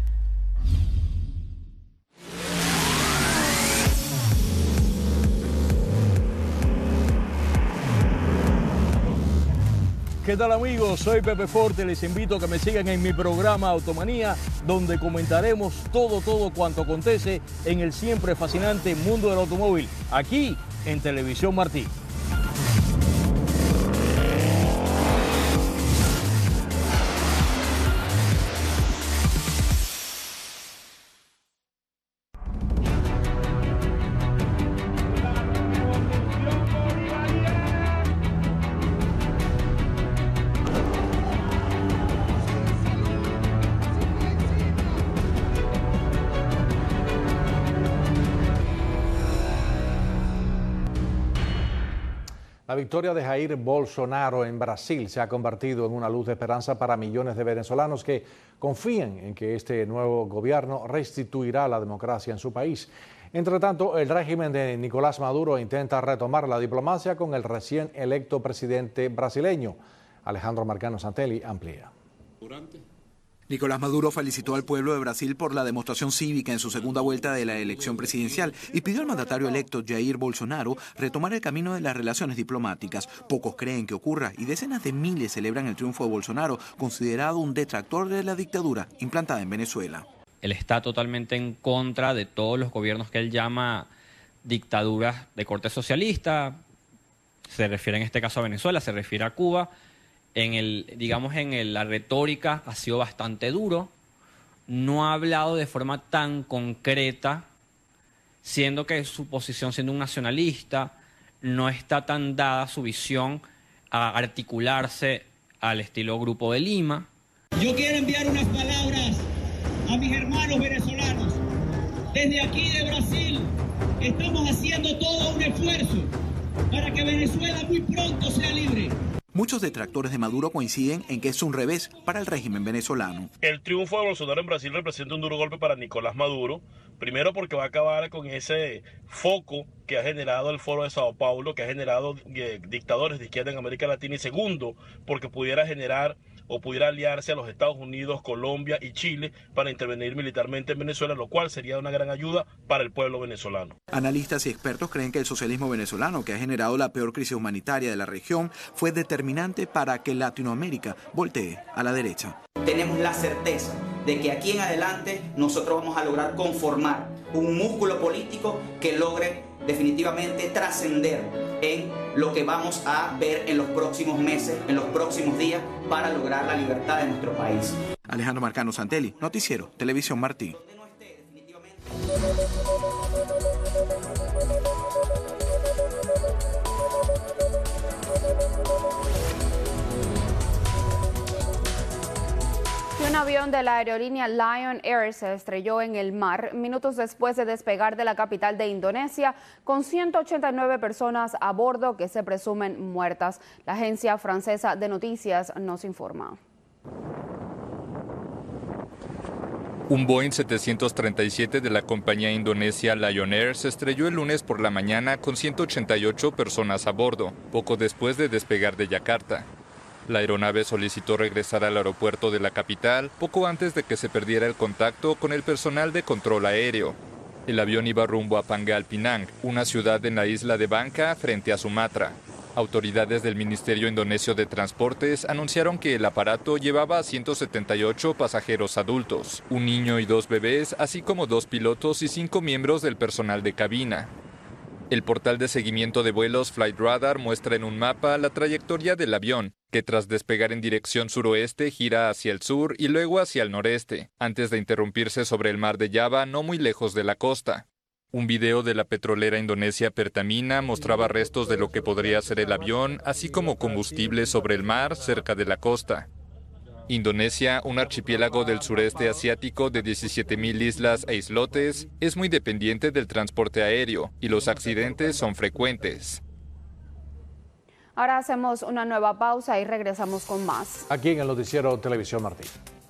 ¿Qué tal, amigos? Soy Pepe Forte, les invito a que me sigan en mi programa Automanía, donde comentaremos todo, todo cuanto acontece en el siempre fascinante mundo del automóvil, aquí en Televisión Martí. La victoria de Jair Bolsonaro en Brasil se ha convertido en una luz de esperanza para millones de venezolanos que confían en que este nuevo gobierno restituirá la democracia en su país. Entre tanto, el régimen de Nicolás Maduro intenta retomar la diplomacia con el recién electo presidente brasileño. Alejandro Marcano Santelli amplía. Nicolás Maduro felicitó al pueblo de Brasil por la demostración cívica en su segunda vuelta de la elección presidencial y pidió al mandatario electo Jair Bolsonaro retomar el camino de las relaciones diplomáticas. Pocos creen que ocurra y decenas de miles celebran el triunfo de Bolsonaro, considerado un detractor de la dictadura implantada en Venezuela. Él está totalmente en contra de todos los gobiernos que él llama dictaduras de corte socialista. Se refiere en este caso a Venezuela, se refiere a Cuba. En el, digamos, en el, la retórica ha sido bastante duro, no ha hablado de forma tan concreta, siendo que su posición siendo un nacionalista, no está tan dada su visión a articularse al estilo Grupo de Lima. Yo quiero enviar unas palabras a mis hermanos venezolanos. Desde aquí de Brasil estamos haciendo todo un esfuerzo para que Venezuela muy pronto sea libre. Muchos detractores de Maduro coinciden en que es un revés para el régimen venezolano. El triunfo de Bolsonaro en Brasil representa un duro golpe para Nicolás Maduro. Primero porque va a acabar con ese foco que ha generado el Foro de Sao Paulo, que ha generado eh, dictadores de izquierda en América Latina. Y segundo, porque pudiera generar o pudiera aliarse a los Estados Unidos, Colombia y Chile para intervenir militarmente en Venezuela, lo cual sería una gran ayuda para el pueblo venezolano. Analistas y expertos creen que el socialismo venezolano, que ha generado la peor crisis humanitaria de la región, fue determinante para que Latinoamérica voltee a la derecha. Tenemos la certeza de que aquí en adelante nosotros vamos a lograr conformar un músculo político que logre definitivamente trascender en lo que vamos a ver en los próximos meses, en los próximos días, para lograr la libertad de nuestro país. Alejandro Marcano Santelli, Noticiero Televisión Martí. Un avión de la aerolínea Lion Air se estrelló en el mar minutos después de despegar de la capital de Indonesia con ciento ochenta y nueve personas a bordo que se presumen muertas. La agencia francesa de noticias nos informa. Un Boeing setecientos treinta y siete de la compañía indonesia Lion Air se estrelló el lunes por la mañana con ciento ochenta y ocho personas a bordo, poco después de despegar de Yakarta. La aeronave solicitó regresar al aeropuerto de la capital poco antes de que se perdiera el contacto con el personal de control aéreo. El avión iba rumbo a Pangkal Pinang, una ciudad en la isla de Bangka, frente a Sumatra. Autoridades del Ministerio Indonesio de Transportes anunciaron que el aparato llevaba a ciento setenta y ocho pasajeros adultos, un niño y dos bebés, así como dos pilotos y cinco miembros del personal de cabina. El portal de seguimiento de vuelos Flight Radar muestra en un mapa la trayectoria del avión, que tras despegar en dirección suroeste gira hacia el sur y luego hacia el noreste, antes de interrumpirse sobre el mar de Java no muy lejos de la costa. Un video de la petrolera indonesia Pertamina mostraba restos de lo que podría ser el avión, así como combustible sobre el mar cerca de la costa. Indonesia, un archipiélago del sureste asiático de diecisiete mil islas e islotes, es muy dependiente del transporte aéreo y los accidentes son frecuentes. Ahora hacemos una nueva pausa y regresamos con más. Aquí en el Noticiero Televisión Martí.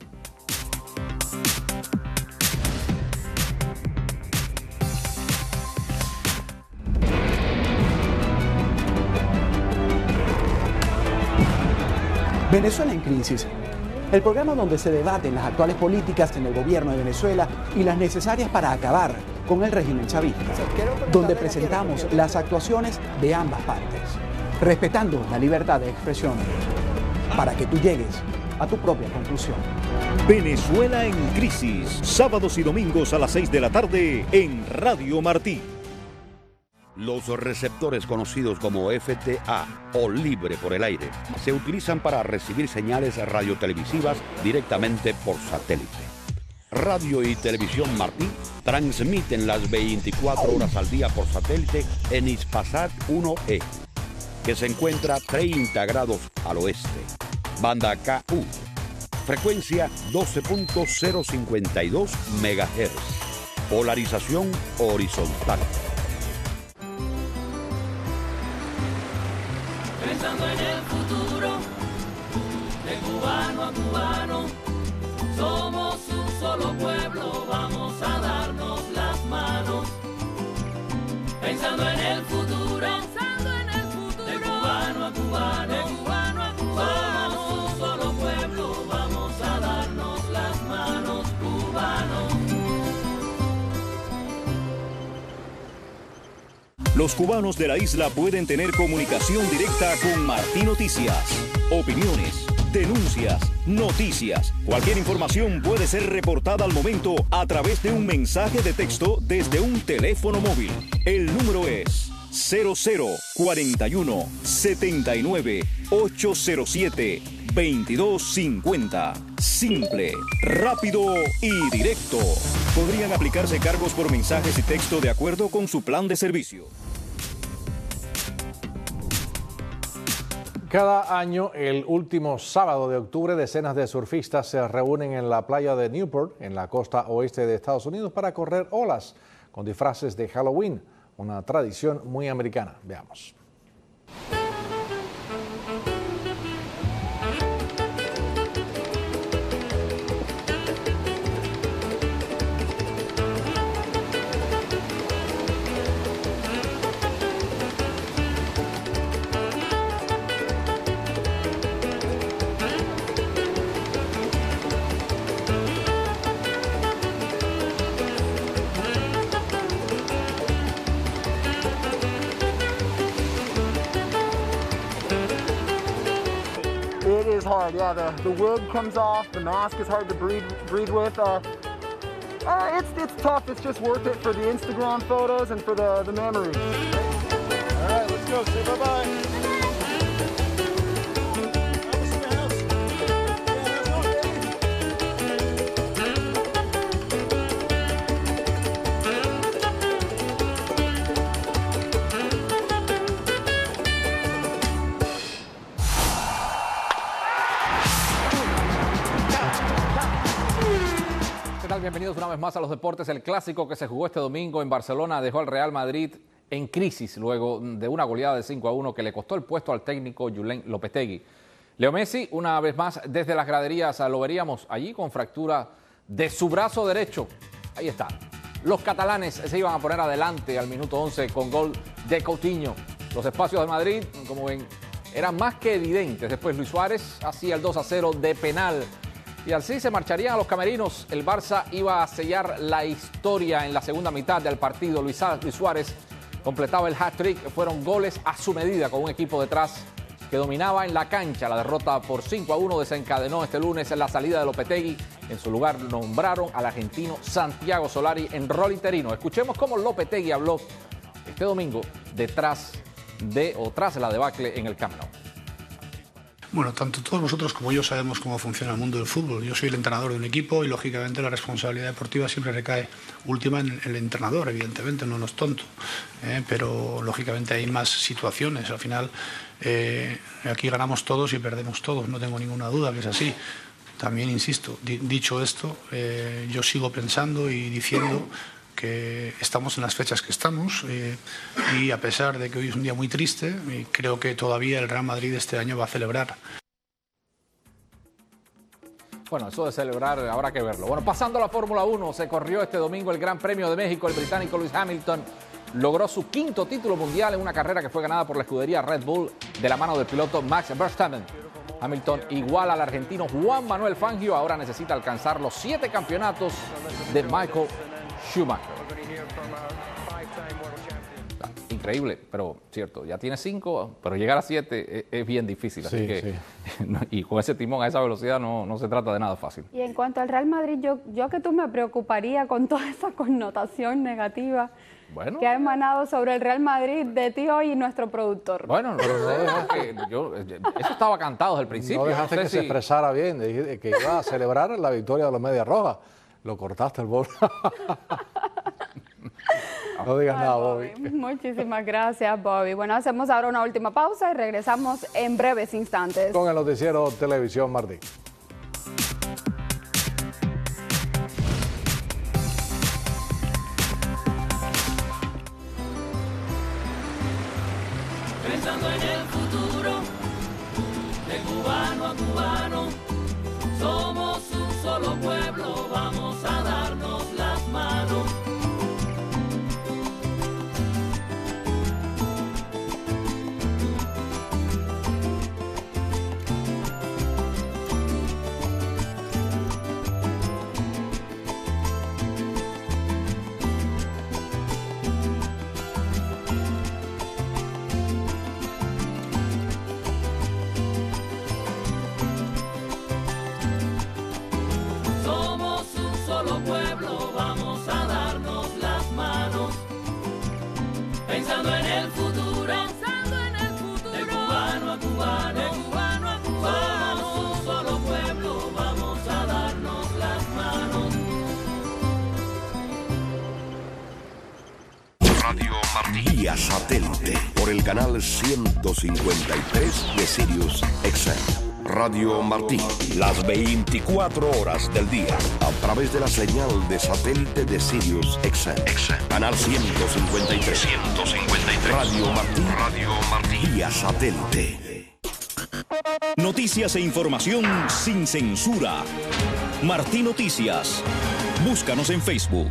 Venezuela en crisis. El programa donde se debaten las actuales políticas en el gobierno de Venezuela y las necesarias para acabar con el régimen chavista, donde presentamos las actuaciones de ambas partes, respetando la libertad de expresión, para que tú llegues a tu propia conclusión. Venezuela en crisis, sábados y domingos a las seis de la tarde en Radio Martí. Los receptores conocidos como F T A o libre por el aire se utilizan para recibir señales radiotelevisivas directamente por satélite. Radio y Televisión Martí transmiten las veinticuatro horas al día por satélite en Hispasat uno E, que se encuentra treinta grados al oeste. Banda K U, frecuencia doce punto cero cincuenta y dos megahertz, polarización horizontal. Pensando en el futuro, de cubano a cubano, somos un solo pueblo, vamos a darnos las manos. Pensando en el futuro, pensando en el futuro, de cubano a cubano, de cubano a cubano, somos un solo pueblo, vamos a darnos las Los cubanos de la isla pueden tener comunicación directa con Martí Noticias. Opiniones, denuncias, noticias. Cualquier información puede ser reportada al momento a través de un mensaje de texto desde un teléfono móvil. El número es cero cero cuarenta y uno setenta y nueve ochocientos siete veintidós cincuenta. Simple, rápido y directo. Podrían aplicarse cargos por mensajes y texto de acuerdo con su plan de servicio. Cada año, el último sábado de octubre, decenas de surfistas se reúnen en la playa de Newport, en la costa oeste de Estados Unidos, para correr olas con disfraces de Halloween, una tradición muy americana. Veamos. It is hard, yeah. The, the wig comes off, the mask is hard to breathe, breathe with. Uh, uh, it's, it's tough, it's just worth it for the Instagram photos and for the, the memories. All right, let's go, say bye-bye. Bienvenidos una vez más a los deportes. El clásico que se jugó este domingo en Barcelona dejó al Real Madrid en crisis luego de una goleada de cinco a uno que le costó el puesto al técnico Julen Lopetegui. Leo Messi, una vez más desde las graderías, lo veríamos allí con fractura de su brazo derecho. Ahí está. Los catalanes se iban a poner adelante al minuto once con gol de Coutinho. Los espacios de Madrid, como ven, eran más que evidentes. Después Luis Suárez hacía el dos a cero de penal. Y así se marcharían a los camerinos. El Barça iba a sellar la historia en la segunda mitad del partido. Luis Suárez completaba el hat-trick. Fueron goles a su medida con un equipo detrás que dominaba en la cancha. La derrota por cinco a uno desencadenó este lunes en la salida de Lopetegui. En su lugar nombraron al argentino Santiago Solari en rol interino. Escuchemos cómo Lopetegui habló este domingo detrás de o tras la debacle en el Camp Nou. Bueno, tanto todos vosotros como yo sabemos cómo funciona el mundo del fútbol. Yo soy el entrenador de un equipo y, lógicamente, la responsabilidad deportiva siempre recae última en el entrenador, evidentemente, no es tonto. ¿eh? Pero, lógicamente, hay más situaciones. Al final, eh, aquí ganamos todos y perdemos todos, no tengo ninguna duda que es así. También, insisto, di dicho esto, eh, yo sigo pensando y diciendo que estamos en las fechas que estamos eh, y a pesar de que hoy es un día muy triste, eh, creo que todavía el Real Madrid este año va a celebrar. Bueno, eso de celebrar habrá que verlo. Bueno, pasando a la Fórmula uno, se corrió este domingo el Gran Premio de México. El británico Lewis Hamilton logró su quinto título mundial en una carrera que fue ganada por la escudería Red Bull de la mano del piloto Max Verstappen. Hamilton igual al argentino Juan Manuel Fangio, ahora necesita alcanzar los siete campeonatos de Michael Schumacher. Increíble, pero cierto, ya tiene cinco, pero llegar a siete es, es bien difícil. Así sí, que, sí. Y con ese timón a esa velocidad no, no se trata de nada fácil. Y en cuanto al Real Madrid, yo, yo que tú me preocuparía con toda esa connotación negativa bueno, que ha emanado sobre el Real Madrid de ti hoy y nuestro productor. Bueno, no, no, que yo, eso estaba cantado desde el principio. No dejaste no sé que si... se expresara bien, que iba a celebrar la victoria de los Medias Rojas. Lo cortaste el bol. No digas Ay, nada, Bobby. Bobby. Muchísimas gracias, Bobby. Bueno, hacemos ahora una última pausa y regresamos en breves instantes. Con el noticiero Televisión Martí. Pensando en el futuro, de cubano a cubano, somos un solo pueblo, vamos a darnos las manos. Radio Martí. Vía satélite por el canal ciento cincuenta y tres de Sirius X M. Radio Martí, las veinticuatro horas del día, a través de la señal de satélite de Sirius X M. Canal ciento cincuenta y tres. ciento cincuenta y tres. Radio Martí. Radio Martí. Vía satélite. Noticias e información sin censura. Martí Noticias. Búscanos en Facebook.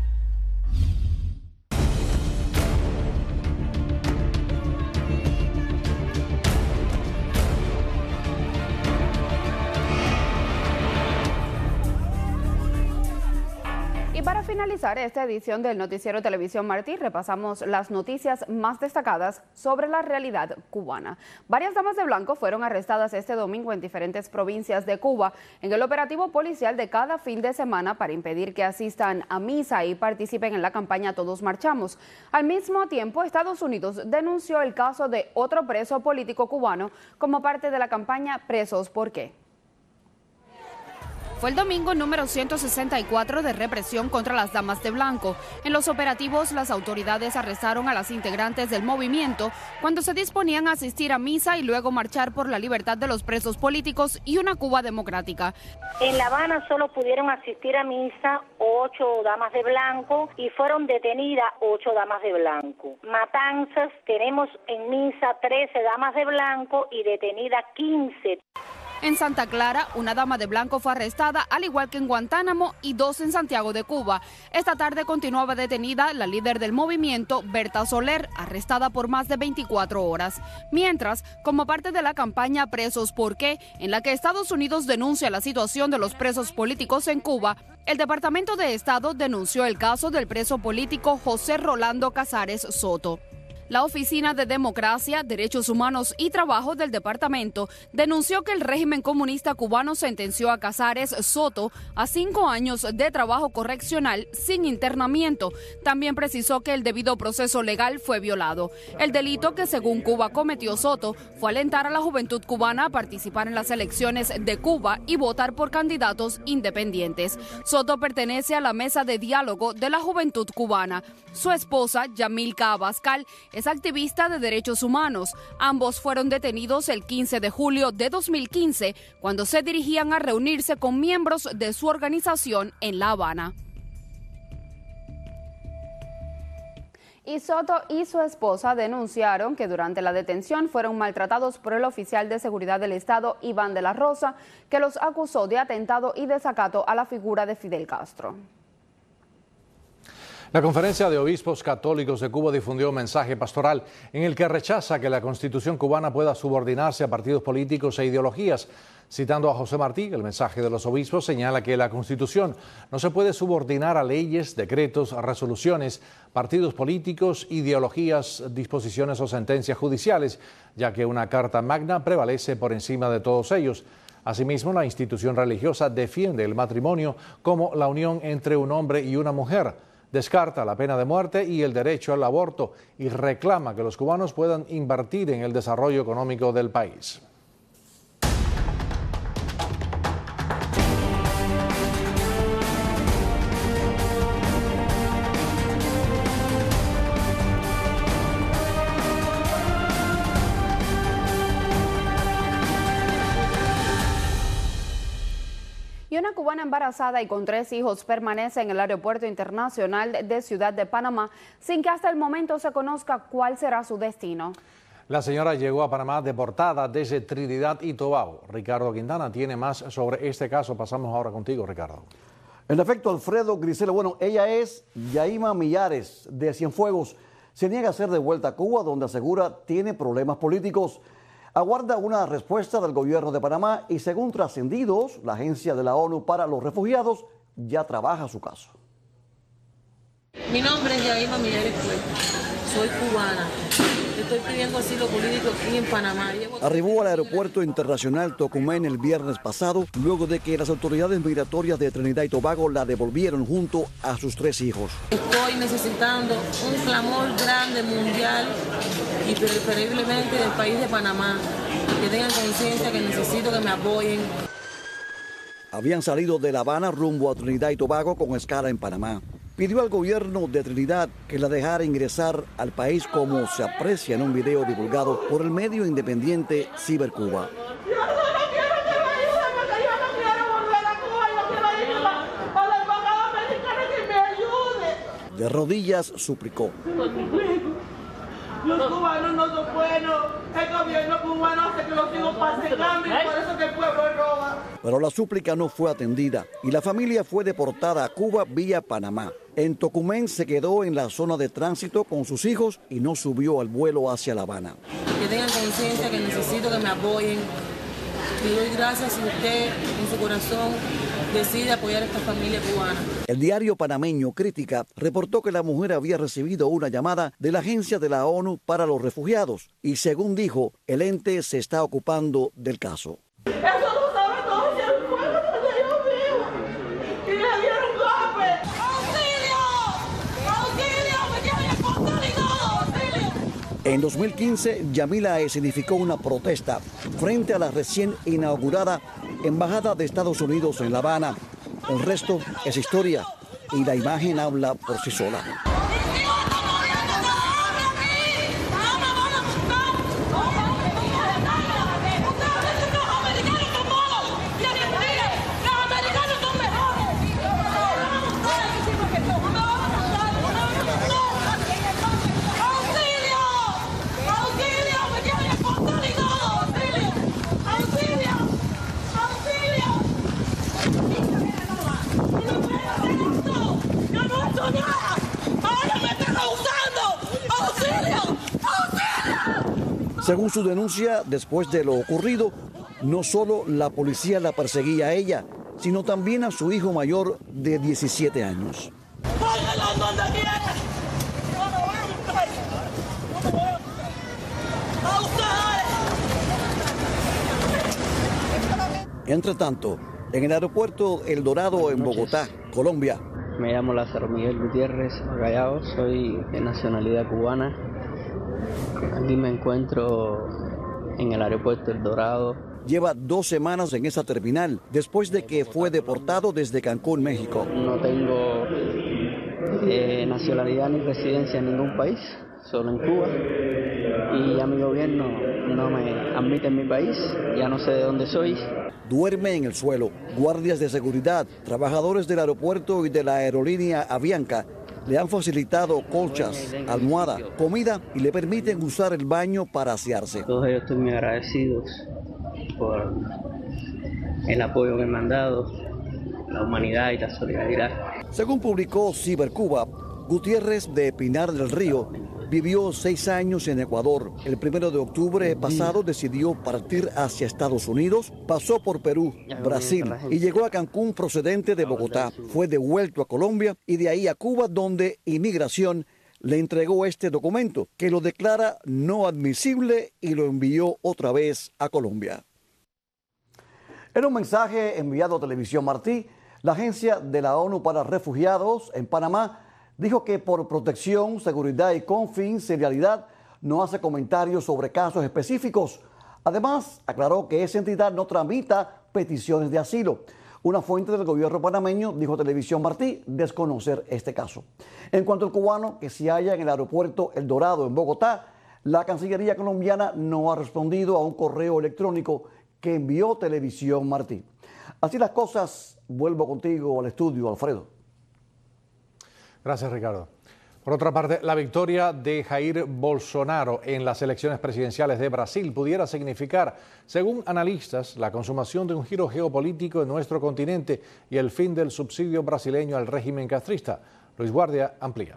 Para finalizar esta edición del Noticiero Televisión Martí, repasamos las noticias más destacadas sobre la realidad cubana. Varias damas de blanco fueron arrestadas este domingo en diferentes provincias de Cuba en el operativo policial de cada fin de semana para impedir que asistan a misa y participen en la campaña Todos Marchamos. Al mismo tiempo, Estados Unidos denunció el caso de otro preso político cubano como parte de la campaña Presos ¿Por qué? Fue el domingo número ciento sesenta y cuatro de represión contra las damas de blanco. En los operativos, las autoridades arrestaron a las integrantes del movimiento cuando se disponían a asistir a misa y luego marchar por la libertad de los presos políticos y una Cuba democrática. En La Habana solo pudieron asistir a misa ocho damas de blanco y fueron detenidas ocho damas de blanco. Matanzas, tenemos en misa trece damas de blanco y detenidas quince. En Santa Clara, una dama de blanco fue arrestada, al igual que en Guantánamo y dos en Santiago de Cuba. Esta tarde continuaba detenida la líder del movimiento, Berta Soler, arrestada por más de veinticuatro horas. Mientras, como parte de la campaña Presos ¿Por qué?, en la que Estados Unidos denuncia la situación de los presos políticos en Cuba, el Departamento de Estado denunció el caso del preso político José Rolando Casares Soto. La Oficina de Democracia, Derechos Humanos y Trabajo del departamento denunció que el régimen comunista cubano sentenció a Casares Soto a cinco años de trabajo correccional sin internamiento. También precisó que el debido proceso legal fue violado. El delito que según Cuba cometió Soto fue alentar a la juventud cubana a participar en las elecciones de Cuba y votar por candidatos independientes. Soto pertenece a la Mesa de Diálogo de la Juventud Cubana. Su esposa, Yamilka Abascal, es activista de derechos humanos. Ambos fueron detenidos el quince de julio de dos mil quince cuando se dirigían a reunirse con miembros de su organización en La Habana. Y Soto y su esposa denunciaron que durante la detención fueron maltratados por el oficial de seguridad del Estado, Iván de la Rosa, que los acusó de atentado y desacato a la figura de Fidel Castro. La Conferencia de Obispos Católicos de Cuba difundió un mensaje pastoral en el que rechaza que la Constitución cubana pueda subordinarse a partidos políticos e ideologías. Citando a José Martí, el mensaje de los obispos señala que la Constitución no se puede subordinar a leyes, decretos, resoluciones, partidos políticos, ideologías, disposiciones o sentencias judiciales, ya que una Carta Magna prevalece por encima de todos ellos. Asimismo, la institución religiosa defiende el matrimonio como la unión entre un hombre y una mujer. Descarta la pena de muerte y el derecho al aborto y reclama que los cubanos puedan invertir en el desarrollo económico del país. Y una cubana embarazada y con tres hijos permanece en el Aeropuerto Internacional de Ciudad de Panamá sin que hasta el momento se conozca cuál será su destino. La señora llegó a Panamá deportada desde Trinidad y Tobago. Ricardo Quintana tiene más sobre este caso. Pasamos ahora contigo, Ricardo. En efecto, Alfredo Grisela, bueno, ella es Yaima Millares de Cienfuegos. Se niega a ser devuelta a Cuba, donde asegura tiene problemas políticos. Aguarda una respuesta del gobierno de Panamá y, según trascendidos, la Agencia de la ONU para los Refugiados ya trabaja su caso. Mi nombre es Yaima Millares Cuesta, soy cubana. Estoy pidiendo asilo político aquí en Panamá. Arribó al aeropuerto internacional Tocumen el viernes pasado, luego de que las autoridades migratorias de Trinidad y Tobago la devolvieron junto a sus tres hijos. Estoy necesitando un clamor grande mundial y preferiblemente del país de Panamá, que tengan conciencia que necesito que me apoyen. Habían salido de La Habana rumbo a Trinidad y Tobago con escala en Panamá. pidió al gobierno de Trinidad que la dejara ingresar al país como se aprecia en un video divulgado por el medio independiente Cibercuba. De rodillas suplicó. Los cubanos no son buenos, el gobierno cubano hace que los hijos pasen hambre y por eso que el pueblo roba. Pero la súplica no fue atendida y la familia fue deportada a Cuba vía Panamá. En Tocumen se quedó en la zona de tránsito con sus hijos y no subió al vuelo hacia La Habana. Que tengan conciencia que necesito que me apoyen. Le doy gracias si usted en su corazón decide apoyar a esta familia cubana. El diario panameño Crítica reportó que la mujer había recibido una llamada de la Agencia de la ONU para los Refugiados y, según dijo, el ente se está ocupando del caso. Eso lo sabe todo, si el pueblo donde yo vivo y le dieron golpe. ¡Auxilio! ¡Auxilio! ¡Me tienen el portal y todo! ¡Auxilio! En dos mil quince, Yamila escenificó una protesta frente a la recién inaugurada Embajada de Estados Unidos en La Habana. El resto es historia y la imagen habla por sí sola. Según su denuncia, después de lo ocurrido, no solo la policía la perseguía a ella, sino también a su hijo mayor de diecisiete años. Entre tanto, en el aeropuerto El Dorado en Bogotá, Colombia. Me llamo Lázaro Miguel Gutiérrez Magallao, soy de nacionalidad cubana. Aquí me encuentro en el aeropuerto El Dorado. Lleva dos semanas en esa terminal, después de que fue deportado desde Cancún, México. No tengo eh, nacionalidad ni residencia en ningún país, solo en Cuba. Y a mi gobierno no me admite en mi país, ya no sé de dónde soy. Duerme en el suelo. Guardias de seguridad, trabajadores del aeropuerto y de la aerolínea Avianca le han facilitado colchas, almohada, comida y le permiten usar el baño para asearse. Todos ellos estoy muy agradecidos por el apoyo que me han dado, la humanidad y la solidaridad. Según publicó Cibercuba, Gutiérrez de Pinar del Río vivió seis años en Ecuador. El primero de octubre pasado decidió partir hacia Estados Unidos, pasó por Perú, Brasil y llegó a Cancún procedente de Bogotá. Fue devuelto a Colombia y de ahí a Cuba, donde Inmigración le entregó este documento que lo declara no admisible y lo envió otra vez a Colombia. En un mensaje enviado a Televisión Martí, la Agencia de la ONU para Refugiados en Panamá dijo que por protección, seguridad y confidencialidad no hace comentarios sobre casos específicos. Además, aclaró que esa entidad no tramita peticiones de asilo. Una fuente del gobierno panameño dijo a Televisión Martí desconocer este caso. En cuanto al cubano que se halla en el aeropuerto El Dorado en Bogotá, la Cancillería colombiana no ha respondido a un correo electrónico que envió Televisión Martí. Así las cosas, vuelvo contigo al estudio, Alfredo. Gracias, Ricardo. Por otra parte, la victoria de Jair Bolsonaro en las elecciones presidenciales de Brasil pudiera significar, según analistas, la consumación de un giro geopolítico en nuestro continente y el fin del subsidio brasileño al régimen castrista. Luis Guardia amplía.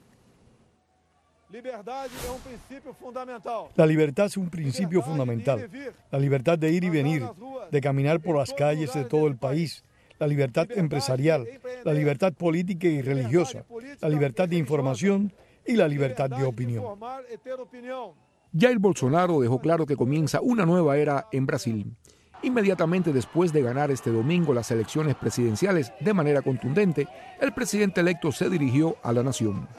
La libertad es un principio fundamental. La libertad de ir y venir, de caminar por las calles de todo el país. La libertad empresarial, la libertad política y religiosa, la libertad de información y la libertad de opinión. Jair Bolsonaro dejó claro que comienza una nueva era en Brasil. Inmediatamente después de ganar este domingo las elecciones presidenciales de manera contundente, el presidente electo se dirigió a la nación.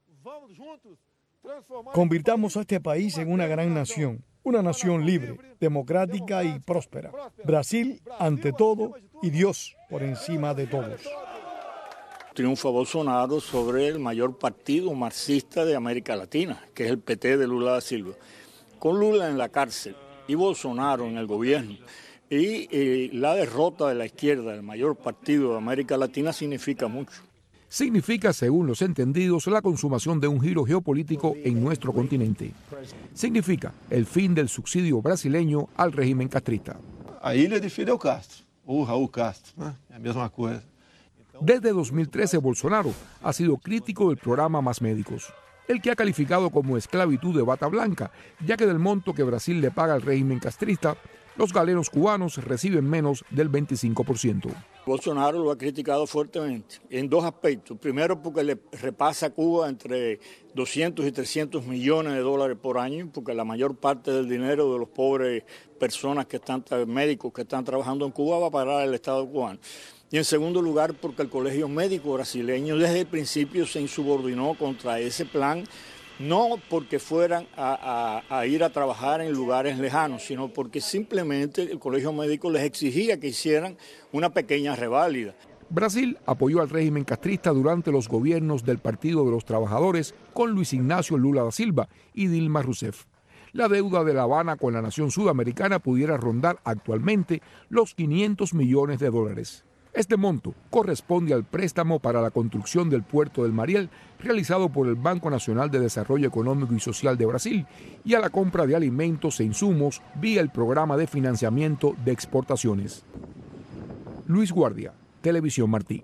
Convirtamos a este país en una gran nación, una nación libre, democrática y próspera. Brasil ante todo y Dios por encima de todos. triunfo a Bolsonaro sobre el mayor partido marxista de América Latina, que es el P T de Lula da Silva. Con Lula en la cárcel y Bolsonaro en el gobierno, y eh, la derrota de la izquierda, el mayor partido de América Latina, significa mucho. Significa, según los entendidos, la consumación de un giro geopolítico en nuestro continente. Significa el fin del subsidio brasileño al régimen castrista. A ilha de Fidel Castro, o Raúl Castro, né? É a mesma coisa. Desde dos mil trece, Bolsonaro ha sido crítico del programa Más Médicos, el que ha calificado como esclavitud de bata blanca, ya que del monto que Brasil le paga al régimen castrista, los galenos cubanos reciben menos del veinticinco por ciento. Bolsonaro lo ha criticado fuertemente en dos aspectos. Primero, porque le repasa a Cuba entre doscientos y trescientos millones de dólares por año, porque la mayor parte del dinero de los pobres personas que están, médicos que están trabajando en Cuba va a parar al Estado cubano. Y en segundo lugar, porque el Colegio Médico Brasileño desde el principio se insubordinó contra ese plan, no porque fueran a, a, a ir a trabajar en lugares lejanos, sino porque simplemente el Colegio Médico les exigía que hicieran una pequeña reválida. Brasil apoyó al régimen castrista durante los gobiernos del Partido de los Trabajadores con Luis Ignacio Lula da Silva y Dilma Rousseff. La deuda de La Habana con la nación sudamericana pudiera rondar actualmente los quinientos millones de dólares. Este monto corresponde al préstamo para la construcción del puerto del Mariel realizado por el Banco Nacional de Desarrollo Económico y Social de Brasil y a la compra de alimentos e insumos vía el programa de financiamiento de exportaciones. Luis Guardia, Televisión Martí.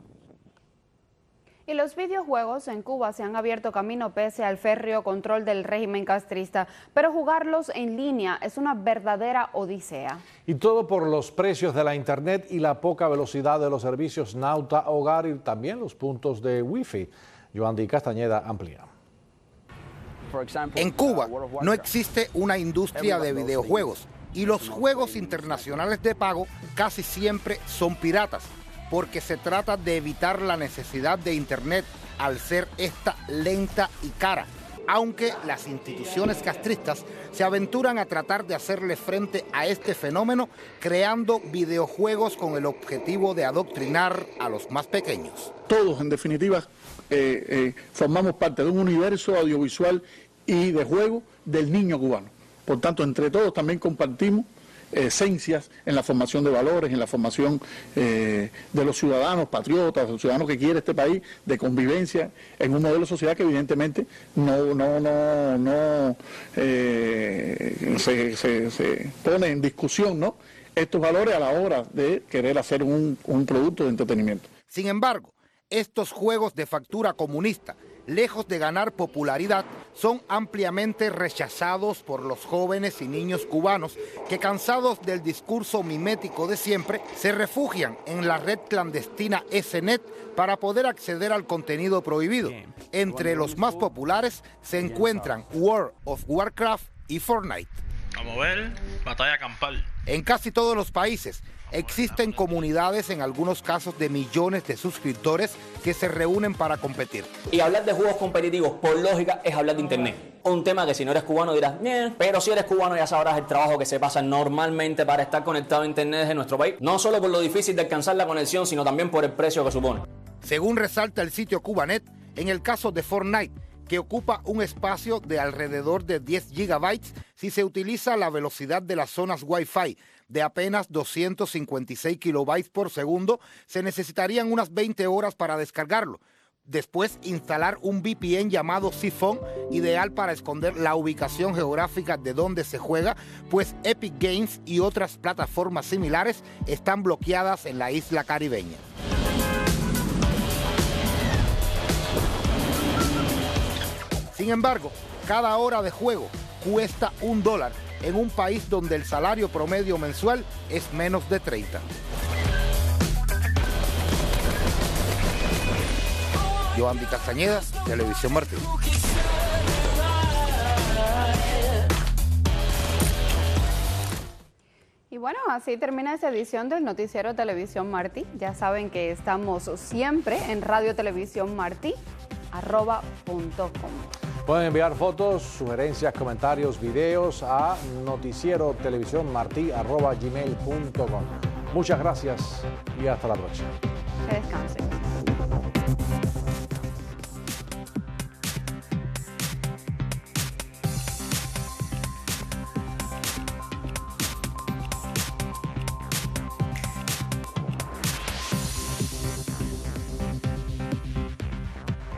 Y los videojuegos en Cuba se han abierto camino pese al férreo control del régimen castrista, pero jugarlos en línea es una verdadera odisea. Y todo por los precios de la internet y la poca velocidad de los servicios Nauta Hogar y también los puntos de Wi-Fi. Yoandi Castañeda amplía. En Cuba no existe una industria de videojuegos y los juegos internacionales de pago casi siempre son piratas, porque se trata de evitar la necesidad de Internet al ser esta lenta y cara, aunque las instituciones castristas se aventuran a tratar de hacerle frente a este fenómeno creando videojuegos con el objetivo de adoctrinar a los más pequeños. Todos, en definitiva, eh, eh, formamos parte de un universo audiovisual y de juego del niño cubano. Por tanto, entre todos también compartimos esencias en la formación de valores, en la formación eh, de los ciudadanos patriotas, de los ciudadanos que quiere este país, de convivencia en un modelo de sociedad que evidentemente no, no, no, no eh, se, se, se pone en discusión, ¿no?, estos valores a la hora de querer hacer un, un producto de entretenimiento. Sin embargo, estos juegos de factura comunista, lejos de ganar popularidad, son ampliamente rechazados por los jóvenes y niños cubanos que, cansados del discurso mimético de siempre, se refugian en la red clandestina S N E T para poder acceder al contenido prohibido. Entre los más populares se encuentran World of Warcraft y Fortnite. A mover, batalla campal. En casi todos los países existen comunidades, en algunos casos de millones de suscriptores, que se reúnen para competir. Y hablar de juegos competitivos, por lógica, es hablar de internet. Un tema que si no eres cubano dirás, eh, pero si eres cubano ya sabrás el trabajo que se pasa normalmente para estar conectado a internet desde nuestro país. No solo por lo difícil de alcanzar la conexión, sino también por el precio que supone. Según resalta el sitio Cubanet, en el caso de Fortnite, que ocupa un espacio de alrededor de diez gigabytes si se utiliza la velocidad de las zonas Wi-Fi de apenas doscientos cincuenta y seis kilobytes por segundo, se necesitarían unas veinte horas para descargarlo. Después, instalar un V P N llamado Siphon, ideal para esconder la ubicación geográfica de donde se juega, pues Epic Games y otras plataformas similares están bloqueadas en la isla caribeña. Sin embargo, cada hora de juego cuesta un dólar en un país donde el salario promedio mensual es menos de treinta. Yoandi Castañeda, Televisión Martí. Y bueno, así termina esta edición del Noticiero Televisión Martí. Ya saben que estamos siempre en Radio Televisión Martí, arroba punto com. Pueden enviar fotos, sugerencias, comentarios, videos a noticiero televisión martí arroba gmail punto com. Muchas gracias y hasta la próxima. Que descansen.